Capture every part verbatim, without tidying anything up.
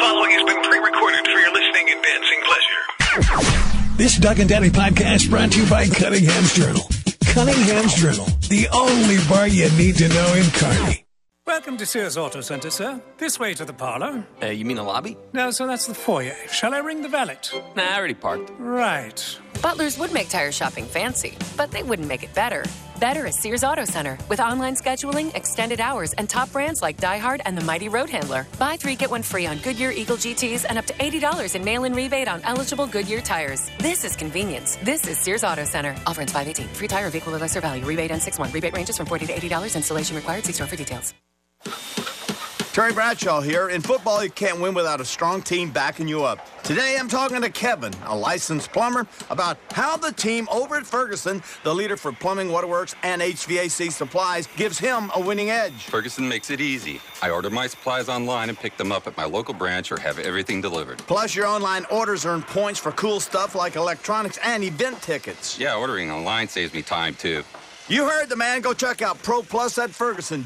following has been pre-recorded for your listening and dancing pleasure. This Doug and Daddy podcast brought to you by Cunningham's Journal. Cunningham's Journal, the only bar you need to know in Kearney. Welcome to Sears Auto Centre, sir. This way to the parlour. Uh, you mean the lobby? No, so that's the foyer. Shall I ring the valet? Nah, I already parked. Right. Butlers would make tire shopping fancy, but they wouldn't make it better. Better is Sears Auto Center, with online scheduling, extended hours, and top brands like Die Hard and the mighty Road Handler. Buy three, get one free on Goodyear Eagle G Ts and up to eighty dollars in mail-in rebate on eligible Goodyear tires. This is convenience. This is Sears Auto Center. Offer ends five eighteen. Free tire of equal or lesser value. Rebate ends six one. Rebate ranges from forty to eighty dollars. Installation required. See store for details. Terry Bradshaw here. In football, you can't win without a strong team backing you up. Today, I'm talking to Kevin, a licensed plumber, about how the team over at Ferguson, the leader for plumbing, waterworks, and H V A C supplies, gives him a winning edge. Ferguson makes it easy. I order my supplies online and pick them up at my local branch or have everything delivered. Plus, your online orders earn points for cool stuff like electronics and event tickets. Yeah, ordering online saves me time, too. You heard the man. Go check out Pro Plus at Ferguson.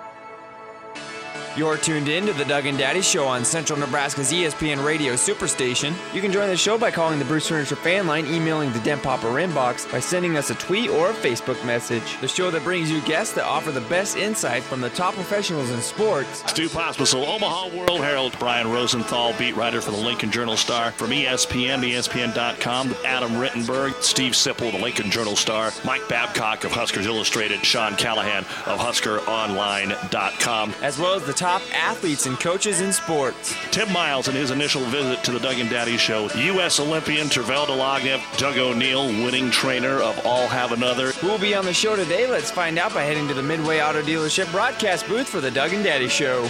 You're tuned in to the Doug and Daddy Show on Central Nebraska's E S P N Radio Superstation. You can join the show by calling the Bruce Furniture fan line, emailing the Den Popper inbox, by sending us a tweet or a Facebook message. The show that brings you guests that offer the best insight from the top professionals in sports. Stu Pospisil, Omaha World Herald. Brian Rosenthal, beat writer for the Lincoln Journal-Star. From E S P N, E S P N dot com, Adam Rittenberg, Steve Sipple, the Lincoln Journal-Star, Mike Babcock of Huskers Illustrated, Sean Callahan of Husker Online dot com. As well as the top athletes and coaches in sports. Tim Miles in his initial visit to the Doug and Daddy Show. U S Olympian Tervel Delagnev, Doug O'Neill, winning trainer of All Have Another. Who will be on the show today? Let's find out by heading to the Midway Auto Dealership broadcast booth for the Doug and Daddy Show.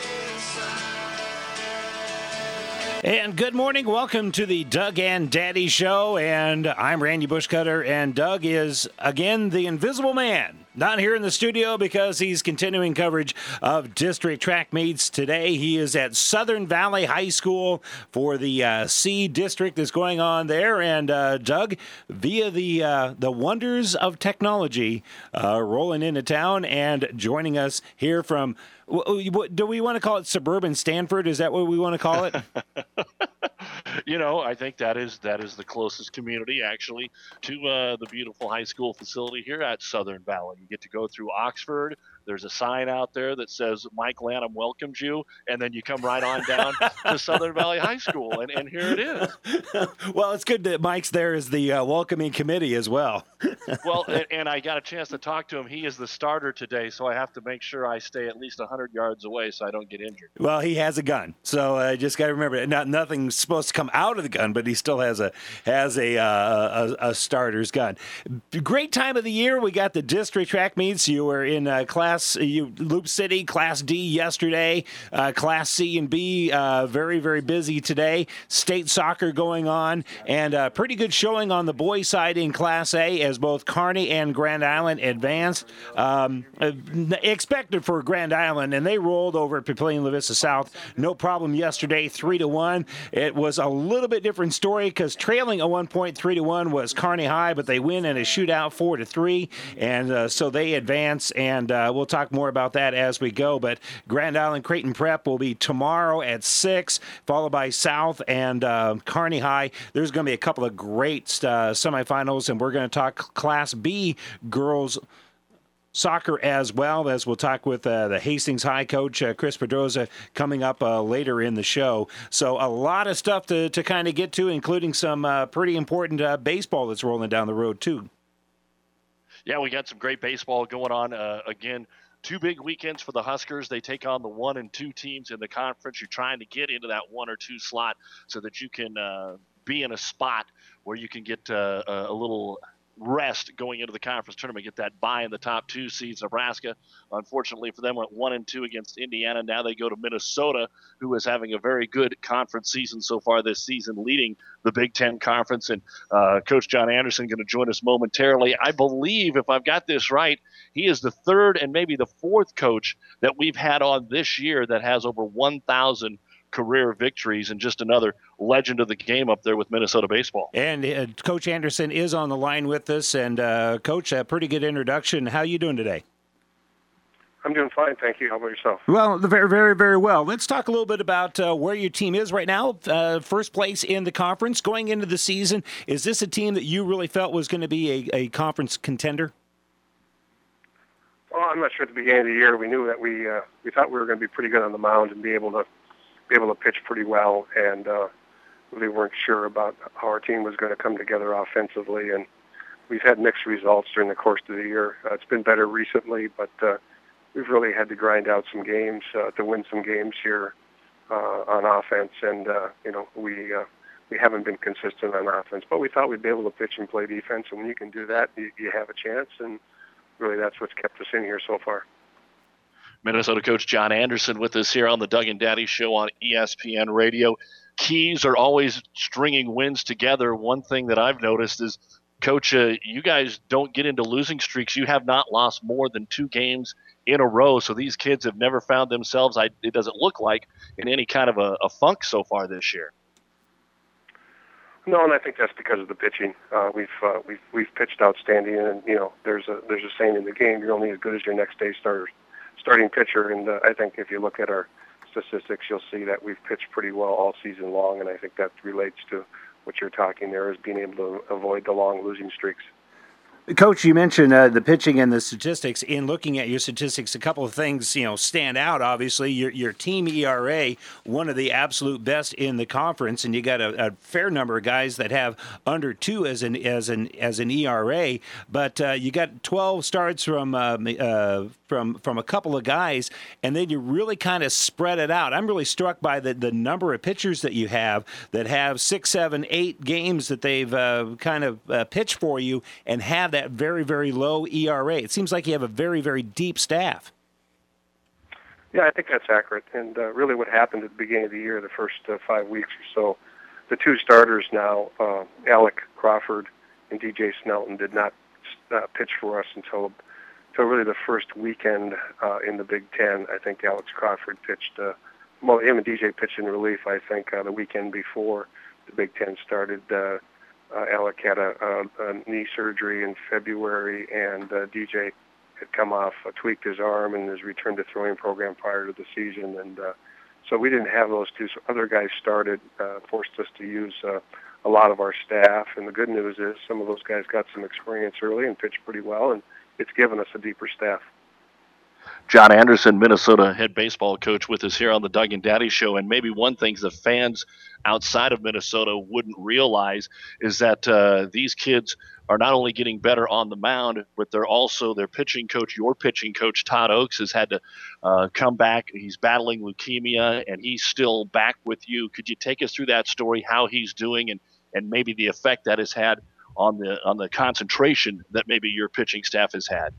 And good morning. Welcome to the Doug and Daddy Show. And I'm Randy Bushcutter. And Doug is, again, the invisible man. Not here in the studio because he's continuing coverage of district track meets today. He is at Southern Valley High School for the uh, C district that's going on there. And uh, Doug, via the uh, the wonders of technology, uh, rolling into town and joining us here from, what, do we want to call it suburban Stanford? Is that what we want to call it? You know, I think that is that is the closest community, actually, to uh, the beautiful high school facility here at Southern Valley. You get to go through Oxford. There's a sign out there that says Mike Lanham welcomes you, and then you come right on down to Southern Valley High School, and, and here it is. Well, it's good that Mike's there as the uh, welcoming committee as well. Well, and, and I got a chance to talk to him. He is the starter today, so I have to make sure I stay at least one hundred yards away so I don't get injured. Well, he has a gun, so I uh, just got to remember, not nothing's supposed to come out of the gun, but he still has a has a, uh, a a starter's gun. Great time of the year. We got the district track meets. You were in uh, class you Loop City, Class D yesterday, uh, Class C and B uh, very, very busy today. State soccer going on, and a pretty good showing on the boys' side in Class A as both Kearney and Grand Island advanced. Um, expected for Grand Island, and they rolled over at Papillion La Vista South. No problem yesterday, three to one. It was a little bit different story because trailing at one point, three to one was Kearney High, but they win in a shootout, four to three, and uh, so they advance. And uh, we'll talk more about that as we go. But Grand Island Creighton Prep will be tomorrow at six, followed by South and uh, Kearney High. There's going to be a couple of great uh, semifinals, and we're going to talk Class B girls soccer as well, as we'll talk with uh, the Hastings High coach, uh, Chris Pedroza, coming up uh, later in the show. So a lot of stuff to, to kind of get to, including some uh, pretty important uh, baseball that's rolling down the road, too. Yeah, we got some great baseball going on. Uh, again, two big weekends for the Huskers. They take on the one and two teams in the conference. You're trying to get into that one or two slot so that you can uh, be in a spot where you can get uh, a little rest going into the conference tournament, get that bye in the top two seeds. Nebraska, unfortunately for them, went one and two against Indiana. Now they go to Minnesota, who is having a very good conference season so far this season, leading the Big Ten Conference. And uh, Coach John Anderson going to join us momentarily. I believe, if I've got this right, he is the third and maybe the fourth coach that we've had on this year that has over one thousand career victories, and just another legend of the game up there with Minnesota baseball. And uh, Coach Anderson is on the line with us. And uh, Coach, a pretty good introduction. How are you doing today? I'm doing fine, thank you. How about yourself? Well, very, very, very well. Let's talk a little bit about uh, where your team is right now. Uh, first place in the conference going into the season. Is this a team that you really felt was going to be a, a conference contender? Well, I'm not sure at the beginning of the year. We knew that we uh, we thought we were going to be pretty good on the mound and be able to be able to pitch pretty well, and uh, really weren't sure about how our team was going to come together offensively. And we've had mixed results during the course of the year. Uh, it's been better recently, but uh, we've really had to grind out some games uh, to win some games here uh, on offense, and uh, you know we uh, we haven't been consistent on offense. But we thought we'd be able to pitch and play defense, and when you can do that, you, you have a chance. And really, that's what's kept us in here so far. Minnesota coach John Anderson with us here on the Doug and Daddy Show on E S P N Radio. Keys are always stringing wins together. One thing that I've noticed is, Coach, uh, you guys don't get into losing streaks. You have not lost more than two games in a row, so these kids have never found themselves, I, it doesn't look like, in any kind of a, a funk so far this year. No, and I think that's because of the pitching. Uh, we've uh, we've we've pitched outstanding, and you know there's a there's a saying in the game: you're only as good as your next day starter, starting pitcher. And uh, I think if you look at our statistics, you'll see that we've pitched pretty well all season long, and I think that relates to what you're talking there, is being able to avoid the long losing streaks. Coach, you mentioned uh, the pitching and the statistics. In looking at your statistics, a couple of things you know stand out. Obviously, your your team E R A, one of the absolute best in the conference, and you got a, a fair number of guys that have under two as an as an as an E R A. But uh, you got twelve starts from uh, uh, from from a couple of guys, and then you really kind of spread it out. I'm really struck by the the number of pitchers that you have that have six, seven, eight games that they've uh, kind of uh, pitched for you and have that very, very low E R A. It seems like you have a very, very deep staff. Yeah, I think that's accurate. And uh, really what happened at the beginning of the year, the first uh, five weeks or so, the two starters now, uh, Alec Crawford and D J Snelton, did not uh, pitch for us until, until really the first weekend uh, in the Big Ten. I think Alex Crawford pitched, uh, well, him and D J pitched in relief, I think, uh, the weekend before the Big Ten started. Uh, Uh, Alec had a, a, a knee surgery in February, and uh, D J had come off, uh, tweaked his arm, and has returned to throwing program prior to the season. And uh, so we didn't have those two. So other guys started, uh, forced us to use uh, a lot of our staff. And the good news is some of those guys got some experience early and pitched pretty well, and it's given us a deeper staff. John Anderson, Minnesota head baseball coach, with us here on the Doug and Daddy Show. And maybe one thing the fans outside of Minnesota wouldn't realize is that uh, these kids are not only getting better on the mound, but they're also their pitching coach. Your pitching coach, Todd Oaks, has had to uh, come back. He's battling leukemia, and he's still back with you. Could you take us through that story, how he's doing, and, and maybe the effect that has had on the on the concentration that maybe your pitching staff has had?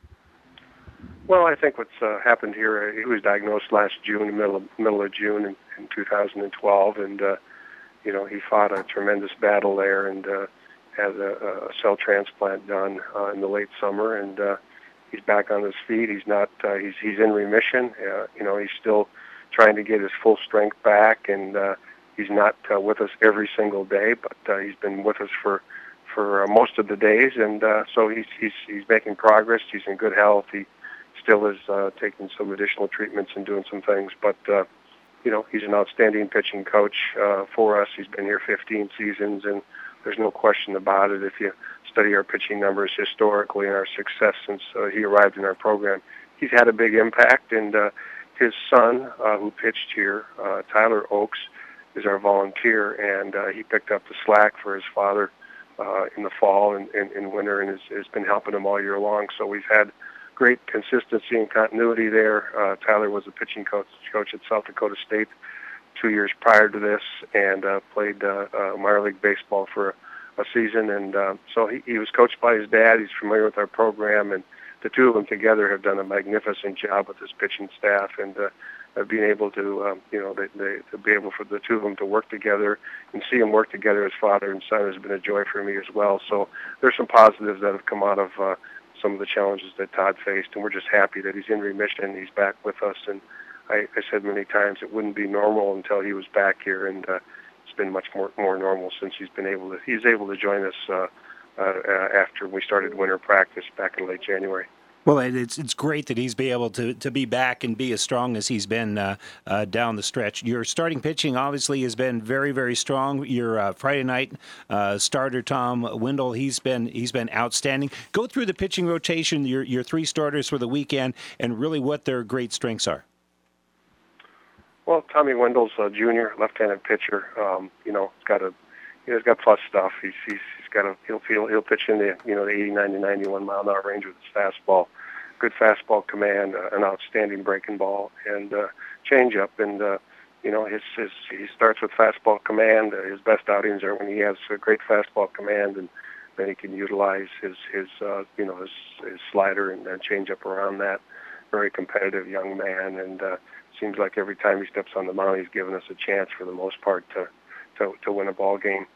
Well, I think what's uh, happened here, uh, he was diagnosed last June, middle of, middle of June in, in two thousand twelve, and, uh, you know, he fought a tremendous battle there and uh, had a, a cell transplant done uh, in the late summer, and uh, he's back on his feet. He's not, uh, he's, he's in remission. Uh, you know, he's still trying to get his full strength back, and uh, he's not uh, with us every single day, but uh, he's been with us for for uh, most of the days, and uh, so he's, he's, he's making progress. He's in good health. He still is uh, taking some additional treatments and doing some things. But, uh, you know, he's an outstanding pitching coach uh, for us. He's been here fifteen seasons, and there's no question about it. If you study our pitching numbers historically and our success since uh, he arrived in our program, he's had a big impact. And uh, his son, uh, who pitched here, uh, Tyler Oaks, is our volunteer, and uh, he picked up the slack for his father uh, in the fall and in winter, and has, has been helping him all year long. So we've had great consistency and continuity there. Uh, Tyler was a pitching coach, coach at South Dakota State two years prior to this, and uh, played uh, uh, minor league baseball for a, a season. And uh, so he, he was coached by his dad. He's familiar with our program, and the two of them together have done a magnificent job with his pitching staff. And uh, of being able to, um, you know, they, they, to be able for the two of them to work together and see them work together as father and son has been a joy for me as well. So there's some positives that have come out of uh, some of the challenges that Todd faced, and we're just happy that he's in remission. He's back with us, and I, I said many times it wouldn't be normal until he was back here, and uh, it's been much more more normal since he's been able to. He's able to join us uh, uh, after we started winter practice back in late January. Well, it's it's great that he's be able to, to be back and be as strong as he's been uh, uh, down the stretch. Your starting pitching obviously has been very, very strong. Your uh, Friday night uh, starter Tom Wendell, he's been he's been outstanding. Go through the pitching rotation, your your three starters for the weekend, and really what their great strengths are. Well, Tommy Wendell's a junior, left-handed pitcher. Um, you know, he's got a you know, he's got plus stuff. He's he's he's got a he'll feel he'll pitch in the you know the eighty-nine to ninety-one mile an hour range with his fastball. Good fastball command, uh, an outstanding breaking ball, and uh, changeup. And uh, you know, his, his he starts with fastball command. Uh, his best outings are when he has a great fastball command, and then he can utilize his his uh, you know his, his slider and uh, changeup around that. Very competitive young man, and uh, seems like every time he steps on the mound, he's given us a chance for the most part to to, to win a ball game.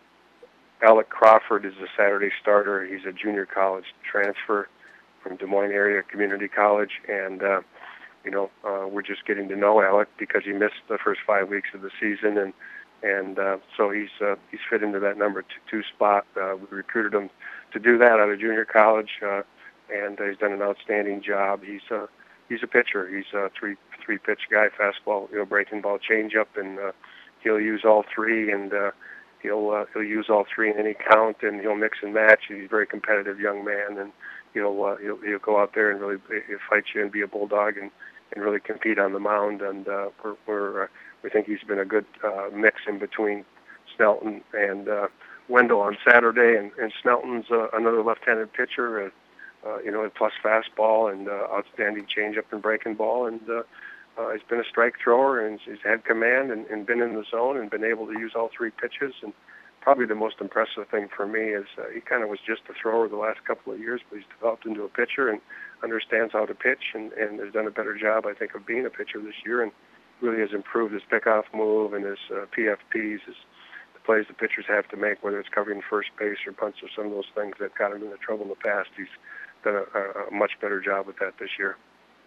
Alec Crawford is a Saturday starter. He's a junior college transfer from Des Moines Area Community College, and uh, you know uh, we're just getting to know Alec because he missed the first five weeks of the season, and and uh, so he's uh, he's fit into that number two, two spot. Uh, we recruited him to do that out of junior college, uh, and uh, he's done an outstanding job. He's a uh, he's a pitcher. He's a three three pitch guy: fastball, you know, breaking ball, changeup, and uh, he'll use all three, and uh, he'll uh, he'll use all three in any count, and he'll mix and match. He's a very competitive young man, and He'll, uh, he'll he'll go out there and really he'll fight you and be a bulldog and, and really compete on the mound. And uh, we're, we're uh, we think he's been a good uh, mix in between Snelton and uh, Wendell on Saturday. And, and Snelton's uh, another left-handed pitcher, uh, uh, you know, plus fastball and uh, outstanding changeup and breaking ball. And uh, uh, he's been a strike thrower, and he's had command and, and been in the zone and been able to use all three pitches. And probably the most impressive thing for me is uh, he kind of was just a thrower the last couple of years, but he's developed into a pitcher and understands how to pitch and, and has done a better job, I think, of being a pitcher this year, and really has improved his pickoff move and his uh, P F Ps, his, the plays the pitchers have to make, whether it's covering first base or punts or some of those things that got him into trouble in the past. He's done a, a much better job with that this year.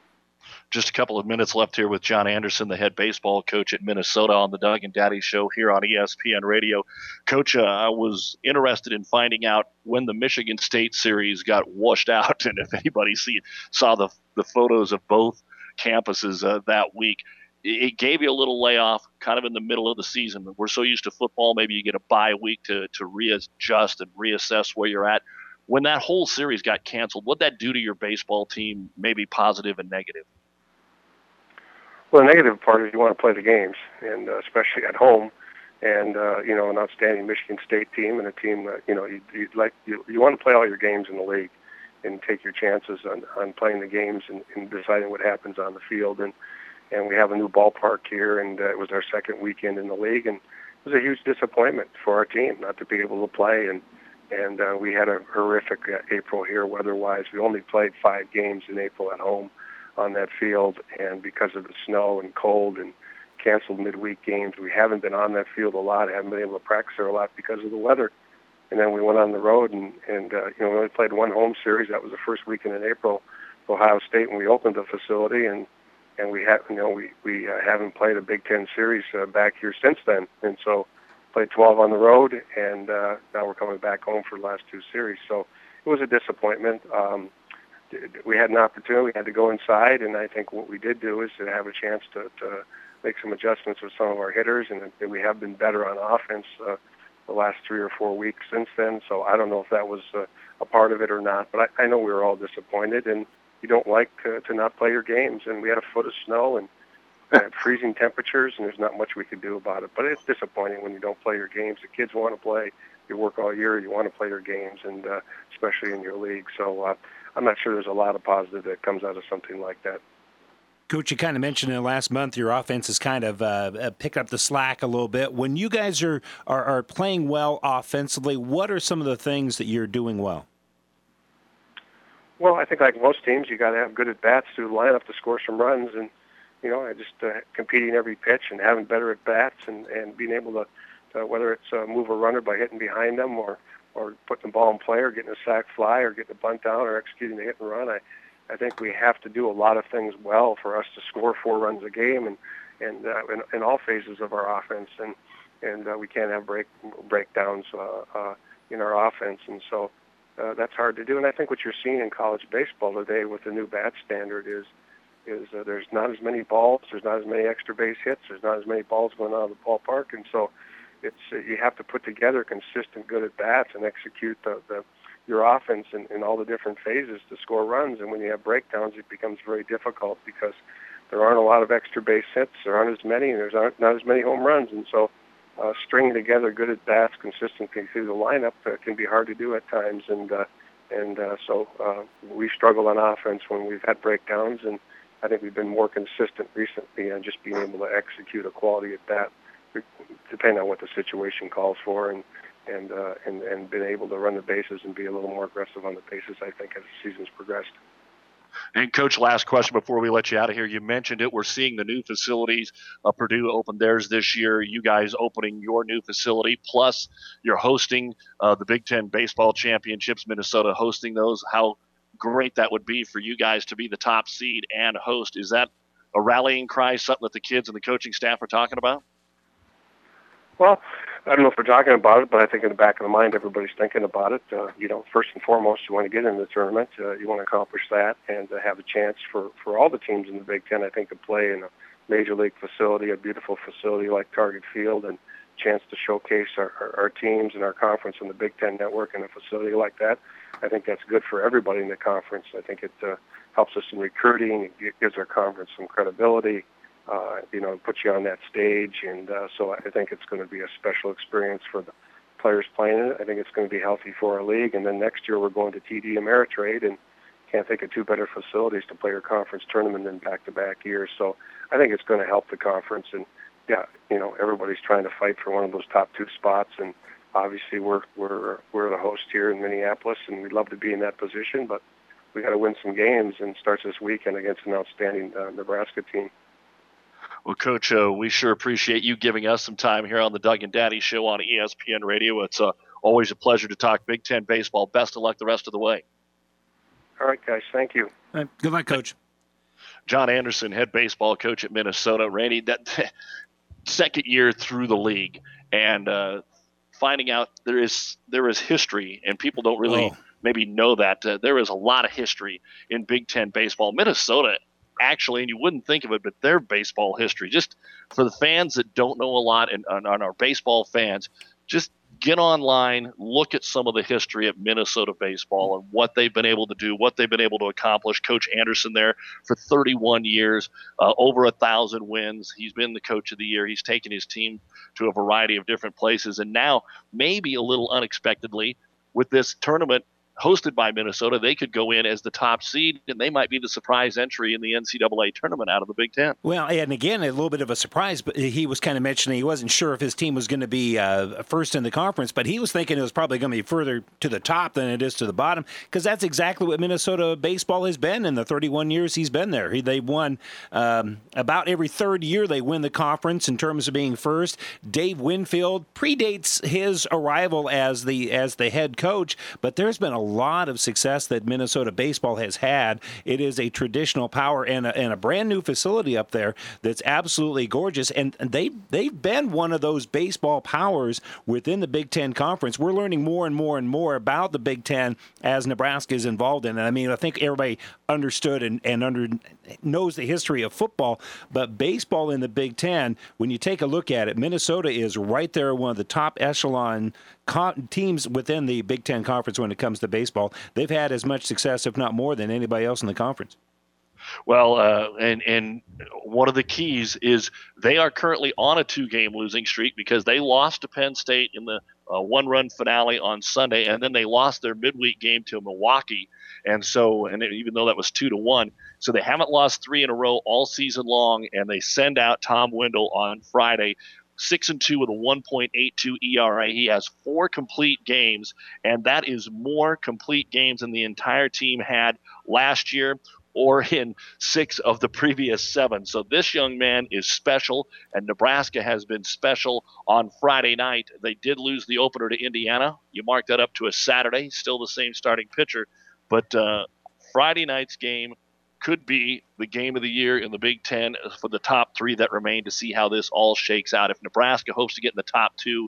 Just a couple of minutes left here with John Anderson, the head baseball coach at Minnesota, on the Doug and Daddy Show here on E S P N Radio. Coach, uh, I was interested in finding out when the Michigan State series got washed out, and if anybody see, saw the the photos of both campuses uh, that week. It gave you a little layoff kind of in the middle of the season. We're so used to football, maybe you get a bye week to, to readjust and reassess where you're at. When that whole series got canceled, what'd that do to your baseball team, maybe positive and negative? Well, the negative part is you want to play the games, and uh, especially at home, and uh, you know, an outstanding Michigan State team and a team that you know you you like you, you want to play all your games in the league, and take your chances on, on playing the games and, and deciding what happens on the field. And and we have a new ballpark here, and uh, it was our second weekend in the league, and it was a huge disappointment for our team not to be able to play. And and uh, we had a horrific uh, April here weather-wise. We only played five games in April at home on that field, and because of the snow and cold and canceled midweek games, we haven't been on that field a lot, haven't been able to practice there a lot because of the weather. And then we went on the road, and, and uh, you know, we only played one home series. That was the first weekend in April, Ohio State, when we opened the facility, and and we have, you know, we we uh, haven't played a Big Ten series uh, back here since then. And so played twelve on the road, and uh, now we're coming back home for the last two series. So it was a disappointment. Um, we had an opportunity. We had to go inside, and I think what we did do is to have a chance to, to make some adjustments with some of our hitters, and, and we have been better on offense uh, the last three or four weeks since then. So I don't know if that was uh, a part of it or not, but I, I know we were all disappointed, and you don't like to, to not play your games. And we had a foot of snow and uh, freezing temperatures, and there's not much we could do about it. But it's disappointing when you don't play your games. The kids want to play. You work all year. You want to play your games, and uh, especially in your league. So uh, I'm not sure there's a lot of positive that comes out of something like that. Coach, you kind of mentioned in the last month your offense has kind of uh, picked up the slack a little bit. When you guys are, are, are playing well offensively, what are some of the things that you're doing well? Well, I think like most teams, you got to have good at-bats to line up to score some runs. And, you know, I just uh, competing every pitch and having better at-bats and, and being able to, to whether it's uh, move a runner by hitting behind them or, or putting the ball in play or getting a sac fly or getting a bunt down or executing the hit and run. I, I think we have to do a lot of things well for us to score four runs a game and, and uh, in, in all phases of our offense. And, and uh, we can't have break breakdowns uh, uh, in our offense. And so uh, that's hard to do. And I think what you're seeing in college baseball today with the new bat standard is is uh, there's not as many balls, there's not as many extra base hits, there's not as many balls going out of the ballpark, and so it's uh, you have to put together consistent good at bats and execute the, the your offense in, in all the different phases to score runs. And when you have breakdowns, it becomes very difficult because there aren't a lot of extra base hits, there aren't as many, and there's aren't, not as many home runs, and so uh, stringing together good at bats consistently through the lineup uh, can be hard to do at times, and uh, and uh, so uh, we struggle on offense when we've had breakdowns, and I think we've been more consistent recently on just being able to execute a quality at bat, depending on what the situation calls for, and and uh, and and been able to run the bases and be a little more aggressive on the bases, I think, as the season's progressed. And, Coach, last question before we let you out of here. You mentioned it. We're seeing the new facilities. Uh, Purdue opened theirs this year. You guys opening your new facility. Plus, you're hosting uh, the Big Ten Baseball Championships, Minnesota hosting those. How great that would be for you guys to be the top seed and host. Is that a rallying cry, something that the kids and the coaching staff are talking about? Well, I don't know if we're talking about it, but I think in the back of the mind, everybody's thinking about it. Uh, you know, first and foremost, you want to get in the tournament. Uh, you want to accomplish that and uh, have a chance for, for all the teams in the Big Ten, I think, to play in a major league facility, a beautiful facility like Target Field, and chance to showcase our, our, our teams and our conference in the Big Ten Network in a facility like that. I think that's good for everybody in the conference. I think it uh, helps us in recruiting. It gives our conference some credibility. Uh, you know, put you on that stage, and uh, so I think it's going to be a special experience for the players playing it. I think it's going to be healthy for our league, and then next year we're going to T D Ameritrade, and can't think of two better facilities to play your conference tournament in back-to-back years. So I think it's going to help the conference, and yeah, you know, everybody's trying to fight for one of those top two spots, and obviously we're we're we're the host here in Minneapolis, and we'd love to be in that position, but we got to win some games, and starts this weekend against an outstanding uh, Nebraska team. Well, Coach, uh, we sure appreciate you giving us some time here on the Doug and Daddy Show on E S P N Radio. It's uh, always a pleasure to talk Big Ten baseball. Best of luck the rest of the way. All right, guys. Thank you. All right. Good luck, Coach. John Anderson, head baseball coach at Minnesota. Randy, that second year through the league, and uh, finding out there is there is history, and people don't really oh. maybe know that. Uh, there is a lot of history in Big Ten baseball. Minnesota, actually, and you wouldn't think of it, but their baseball history, just for the fans that don't know a lot and on our baseball fans, just get online, look at some of the history of Minnesota baseball and what they've been able to do, what they've been able to accomplish. Coach Anderson there for thirty-one years, uh, over a thousand wins. He's been the coach of the year. He's taken his team to a variety of different places. And now, maybe a little unexpectedly, with this tournament hosted by Minnesota, they could go in as the top seed, and they might be the surprise entry in the N C double A tournament out of the Big Ten. Well, and again, a little bit of a surprise, but he was kind of mentioning he wasn't sure if his team was going to be uh, first in the conference, but he was thinking it was probably going to be further to the top than it is to the bottom, because that's exactly what Minnesota baseball has been in the thirty-one years he's been there. He, they've won um, about every third year they win the conference in terms of being first. Dave Winfield predates his arrival as the as the head coach, but there's been a lot of success that Minnesota baseball has had. It is a traditional power and a, and a brand new facility up there that's absolutely gorgeous. And they, they've been one of those baseball powers within the Big Ten Conference. We're learning more and more and more about the Big Ten as Nebraska is involved in it. I mean, I think everybody understood and, and under, knows the history of football, but baseball in the Big Ten, when you take a look at it, Minnesota is right there, one of the top echelon con- teams within the Big Ten Conference when it comes to baseball. They've had as much success, if not more, than anybody else in the conference. Well, uh, and and one of the keys is they are currently on a two-game losing streak because they lost to Penn State in the uh, one-run finale on Sunday, and then they lost their midweek game to Milwaukee. And so, and even though that was two to one, so they haven't lost three in a row all season long, and they send out Tom Wendell on Friday. Six and two with a one point eight two E R A. He has four complete games, and that is more complete games than the entire team had last year or in six of the previous seven. So this young man is special, and Nebraska has been special on Friday night. They did lose the opener to Indiana. You mark that up to a Saturday, still the same starting pitcher. But uh, Friday night's game could be the game of the year in the Big Ten for the top three that remain to see how this all shakes out. If Nebraska hopes to get in the top two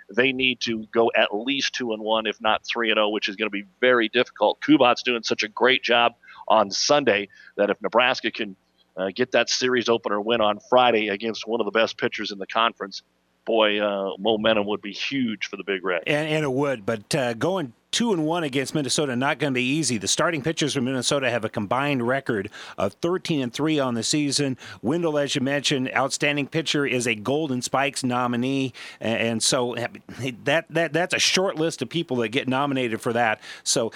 they need to go at least two and one, if not three and zero, which is going to be very difficult. Kubat's doing such a great job on Sunday that if Nebraska can uh, get that series opener win on Friday against one of the best pitchers in the conference, boy, uh, momentum would be huge for the Big Red. And, and it would, but uh, going two and one against Minnesota, not going to be easy. The starting pitchers from Minnesota have a combined record of thirteen and three on the season. Wendell, as you mentioned, outstanding pitcher, is a Golden Spikes nominee, and so that that that's a short list of people that get nominated for that. So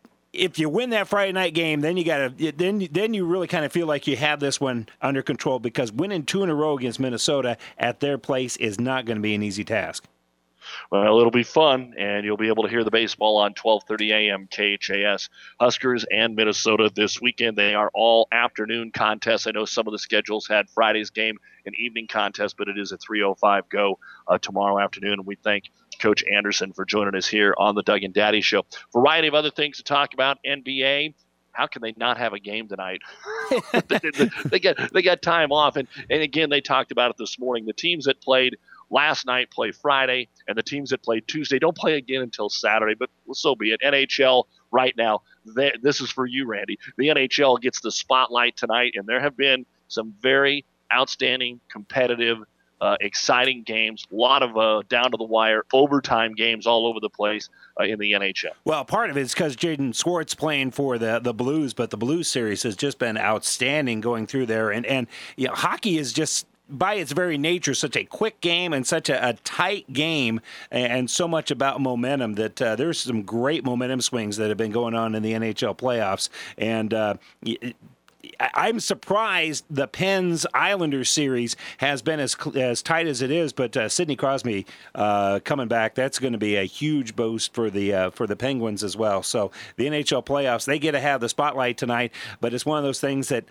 if you win that Friday night game, then you got to then then you really kind of feel like you have this one under control, because winning two in a row against Minnesota at their place is not going to be an easy task. Well, it'll be fun, and you'll be able to hear the baseball on twelve thirty a.m. K H A S. Huskers and Minnesota this weekend. They are all afternoon contests. I know some of the schedules had Friday's game an evening contest, but it is a three oh five go uh, tomorrow afternoon. And we thank Coach Anderson for joining us here on the Doug and Daddy Show. Variety of other things to talk about. N B A. How can they not have a game tonight? they, they, they got they got time off, and and again they talked about it this morning. The teams that played last night play Friday, and the teams that played Tuesday don't play again until Saturday, but so be it. N H L right now, this is for you, Randy. The N H L gets the spotlight tonight, and there have been some very outstanding, competitive, uh, exciting games, a lot of uh, down-to-the-wire overtime games all over the place uh, in the N H L. Well, part of it is because Jaden Swartz playing for the, the Blues, but the Blues series has just been outstanding going through there, and, and you know, hockey is just, by its very nature, such a quick game and such a, a tight game, and, and so much about momentum that uh, there's some great momentum swings that have been going on in the N H L playoffs. And uh, it, I'm surprised the Pens Islanders series has been as as tight as it is, but uh, Sidney Crosby uh, coming back, that's going to be a huge boost for the uh, for the Penguins as well. So the N H L playoffs, they get to have the spotlight tonight, but it's one of those things that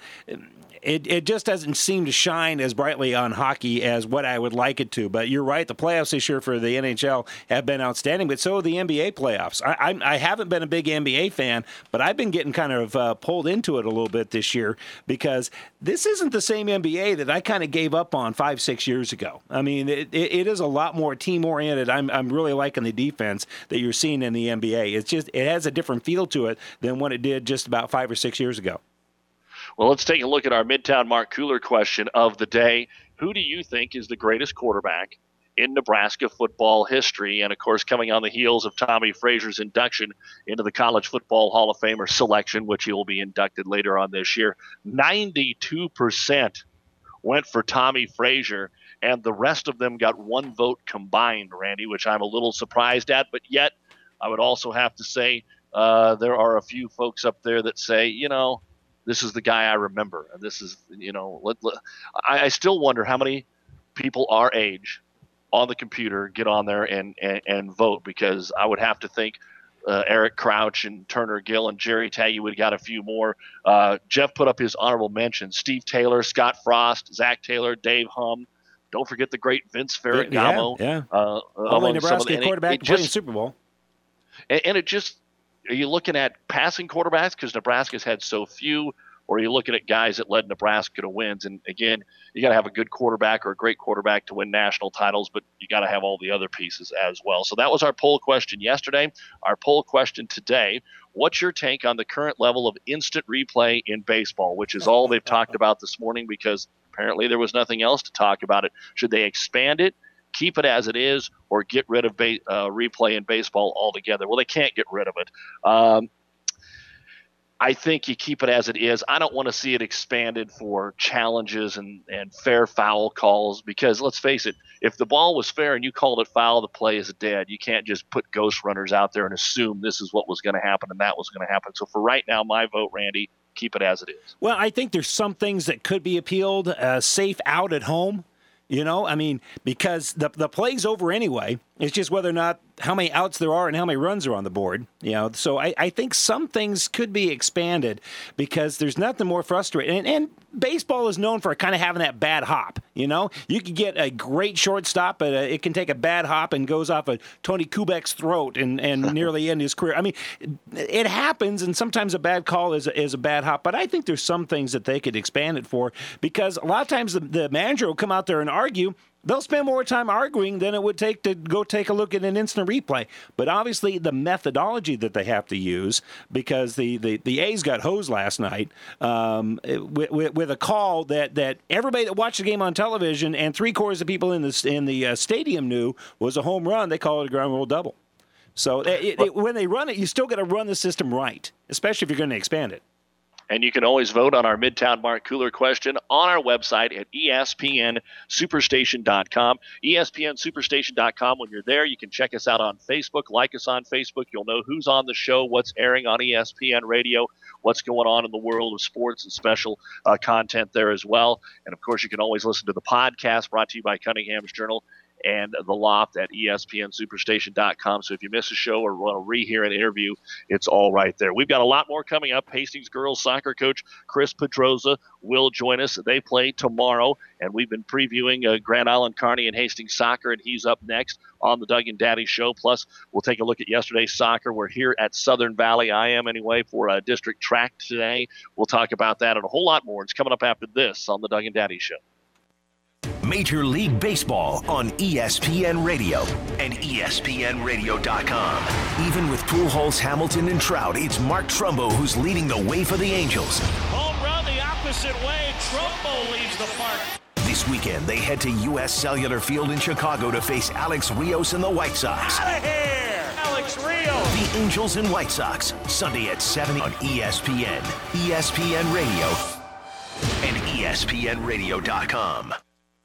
It it just doesn't seem to shine as brightly on hockey as what I would like it to. But you're right, the playoffs this year for the N H L have been outstanding, but so have the N B A playoffs. I I, I haven't been a big N B A fan, but I've been getting kind of uh, pulled into it a little bit this year, because this isn't the same N B A that I kind of gave up on five, six years ago. I mean, it, it is a lot more team-oriented. I'm I'm really liking the defense that you're seeing in the N B A. It's just, it has a different feel to it than what it did just about five or six years ago. Well, let's take a look at our Midtown Mark Cooler question of the day. Who do you think is the greatest quarterback in Nebraska football history? And, of course, coming on the heels of Tommy Frazier's induction into the College Football Hall of Famer selection, which he will be inducted later on this year, ninety-two percent went for Tommy Frazier, and the rest of them got one vote combined, Randy, which I'm a little surprised at. But yet I would also have to say uh, there are a few folks up there that say, you know, this is the guy I remember. And this is, you know, let, let, I, I still wonder how many people our age on the computer get on there and, and, and vote, because I would have to think uh, Eric Crouch and Turner Gill and Jerry Taggy would have got a few more. Uh, Jeff put up his honorable mentions. Steve Taylor, Scott Frost, Zach Taylor, Dave Hum. Don't forget the great Vince Ferragamo. Yeah, yeah. Uh, Only Nebraska quarterback to play in the Super Bowl. And, and it just, are you looking at passing quarterbacks because Nebraska's had so few, or are you looking at guys that led Nebraska to wins? And again, you got to have a good quarterback or a great quarterback to win national titles, but you got to have all the other pieces as well. So that was our poll question yesterday. Our poll question today: what's your take on the current level of instant replay in baseball, which is all they've talked about this morning, because apparently there was nothing else to talk about it. Should they expand it, keep it as it is, or get rid of ba- uh, replay in baseball altogether? Well, they can't get rid of it. Um, I think you keep it as it is. I don't want to see it expanded for challenges and, and fair foul calls, because let's face it, if the ball was fair and you called it foul, the play is dead. You can't just put ghost runners out there and assume this is what was going to happen and that was going to happen. So for right now, my vote, Randy, keep it as it is. Well, I think there's some things that could be appealed. Uh, safe out at home. You know, I mean, because the the play's over anyway. It's just whether or not how many outs there are and how many runs are on the board. You know, so I, I think some things could be expanded, because there's nothing more frustrating. And, and baseball is known for kind of having that bad hop. You know, you could get a great shortstop, but uh, it can take a bad hop and goes off of Tony Kubek's throat and, and nearly end his career. I mean, it, it happens, and sometimes a bad call is a, is a bad hop. But I think there's some things that they could expand it for, because a lot of times the, the manager will come out there and argue, They'll spend more time arguing than it would take to go take a look at an instant replay. But obviously, the methodology that they have to use, because the, the, the A's got hosed last night um, with, with, with a call that, that everybody that watched the game on television and three quarters of people in the in the uh, stadium knew was a home run. They call it a ground rule double. So it, it, when they run it, you still got to run the system right, especially if you're going to expand it. And you can always vote on our Midtown Mark Cooler question on our website at E S P N Superstation dot com. E S P N Superstation dot com. When you're there, you can check us out on Facebook. Like us on Facebook. You'll know who's on the show, what's airing on E S P N Radio, what's going on in the world of sports and special uh, content there as well. And, of course, you can always listen to the podcast brought to you by Cunningham's Journal and The Loft at E S P N Superstation dot com. So if you miss a show or want to rehear an interview, it's all right there. We've got a lot more coming up. Hastings girls soccer coach Chris Pedroza will join us. They play tomorrow, and we've been previewing uh, Grand Island Kearney and Hastings soccer, and he's up next on the Doug and Daddy Show. Plus, we'll take a look at yesterday's soccer. We're here at Southern Valley, I am anyway, for a district track today. We'll talk about that and a whole lot more. It's coming up after this on the Doug and Daddy Show. Major League Baseball on E S P N Radio and E S P N radio dot com. Even with Pujols, Hamilton, and Trout, it's Mark Trumbo who's leading the way for the Angels. Home run the opposite way. Trumbo leaves the park. This weekend, they head to U S Cellular Field in Chicago to face Alex Rios and the White Sox. Out of here! Alex Rios! The Angels and White Sox, Sunday at seven on E S P N, E S P N Radio, and E S P N radio dot com.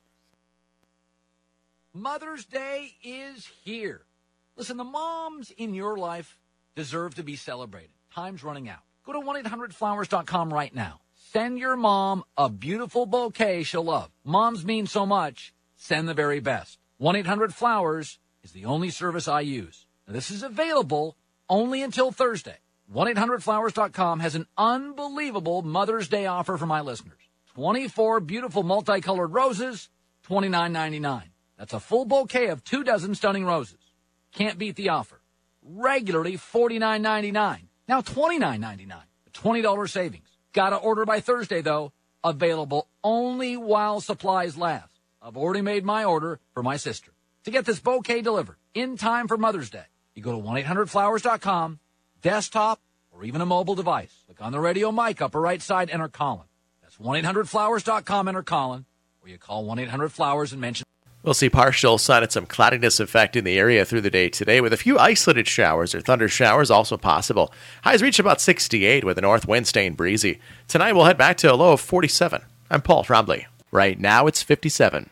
Mother's Day is here. Listen, the moms in your life deserve to be celebrated. Time's running out. Go to one eight hundred flowers dot com right now. Send your mom a beautiful bouquet she'll love. Moms mean so much. Send the very best. one eight hundred flowers is the only service I use. Now, this is available only until Thursday. one eight hundred flowers dot com has an unbelievable Mother's Day offer for my listeners. twenty-four beautiful multicolored roses, twenty-nine ninety-nine. That's a full bouquet of two dozen stunning roses. Can't beat the offer. Regularly forty-nine ninety-nine. Now twenty-nine ninety-nine. A twenty dollars savings. Gotta order by Thursday, though. Available only while supplies last. I've already made my order for my sister. To get this bouquet delivered in time for Mother's Day, you go to one eight hundred flowers dot com, desktop, or even a mobile device. Click on the radio mic, upper right side, enter Colin. That's one eight hundred flowers dot com, enter Colin, or you call one eight hundred flowers and mention. We'll see partial sun and some cloudiness effect in the area through the day today, with a few isolated showers or thunder showers also possible. Highs reach about sixty-eight with a north wind staying breezy. Tonight we'll head back to a low of forty-seven. I'm Paul Trombley. Right now it's fifty-seven.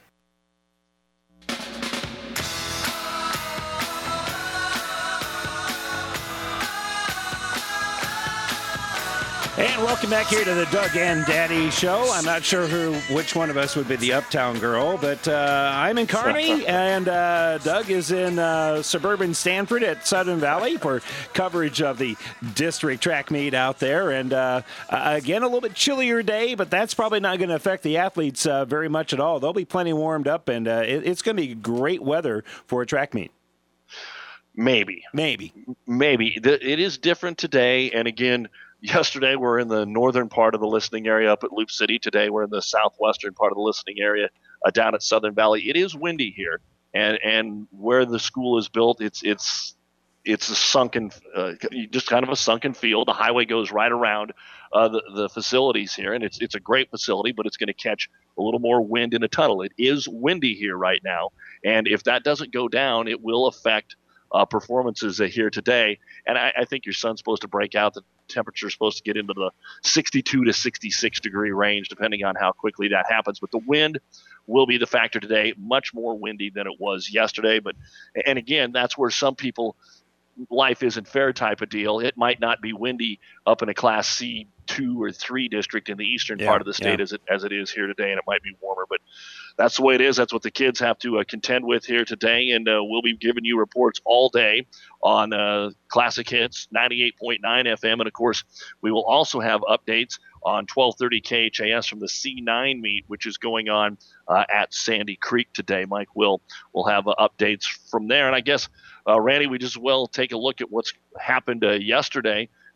And welcome back here to the Doug and Daddy Show. I'm not sure who, which one of us would be the uptown girl, but uh, I'm in Kearney, and uh, Doug is in uh, suburban Stanford at Southern Valley for coverage of the district track meet out there. And uh, again, a little bit chillier day, but that's probably not going to affect the athletes uh, very much at all. They'll be plenty warmed up, and uh, it, it's going to be great weather for a track meet. Maybe. Maybe. Maybe. It is different today, and again, yesterday, we're in the northern part of the listening area up at Loop City. Today, we're in the southwestern part of the listening area uh, down at Southern Valley. It is windy here, and and where the school is built, it's it's it's a sunken, uh, just kind of a sunken field. The highway goes right around uh, the the facilities here, and it's it's a great facility, but it's going to catch a little more wind in a tunnel. It is windy here right now, and if that doesn't go down, it will affect Uh, performances uh, here today. And I, I think your sun's supposed to break out. The temperature is supposed to get into the sixty-two to sixty-six degree range, depending on how quickly that happens. But the wind will be the factor today, much more windy than it was yesterday. But, and again, that's where some people, life isn't fair type of deal. It might not be windy up in a class C two or three district in the eastern yeah, part of the state yeah. as it as it is here today, and it might be warmer, but that's the way it is. That's what the kids have to uh, contend with here today, and uh, we'll be giving you reports all day on uh, Classic Hits ninety-eight point nine F M, and of course we will also have updates on twelve thirty K H A S from the C nine meet, which is going on uh, at Sandy Creek today. Mike will will have uh, updates from there, and I guess uh, Randy, we just well take a look at what's happened uh, yesterday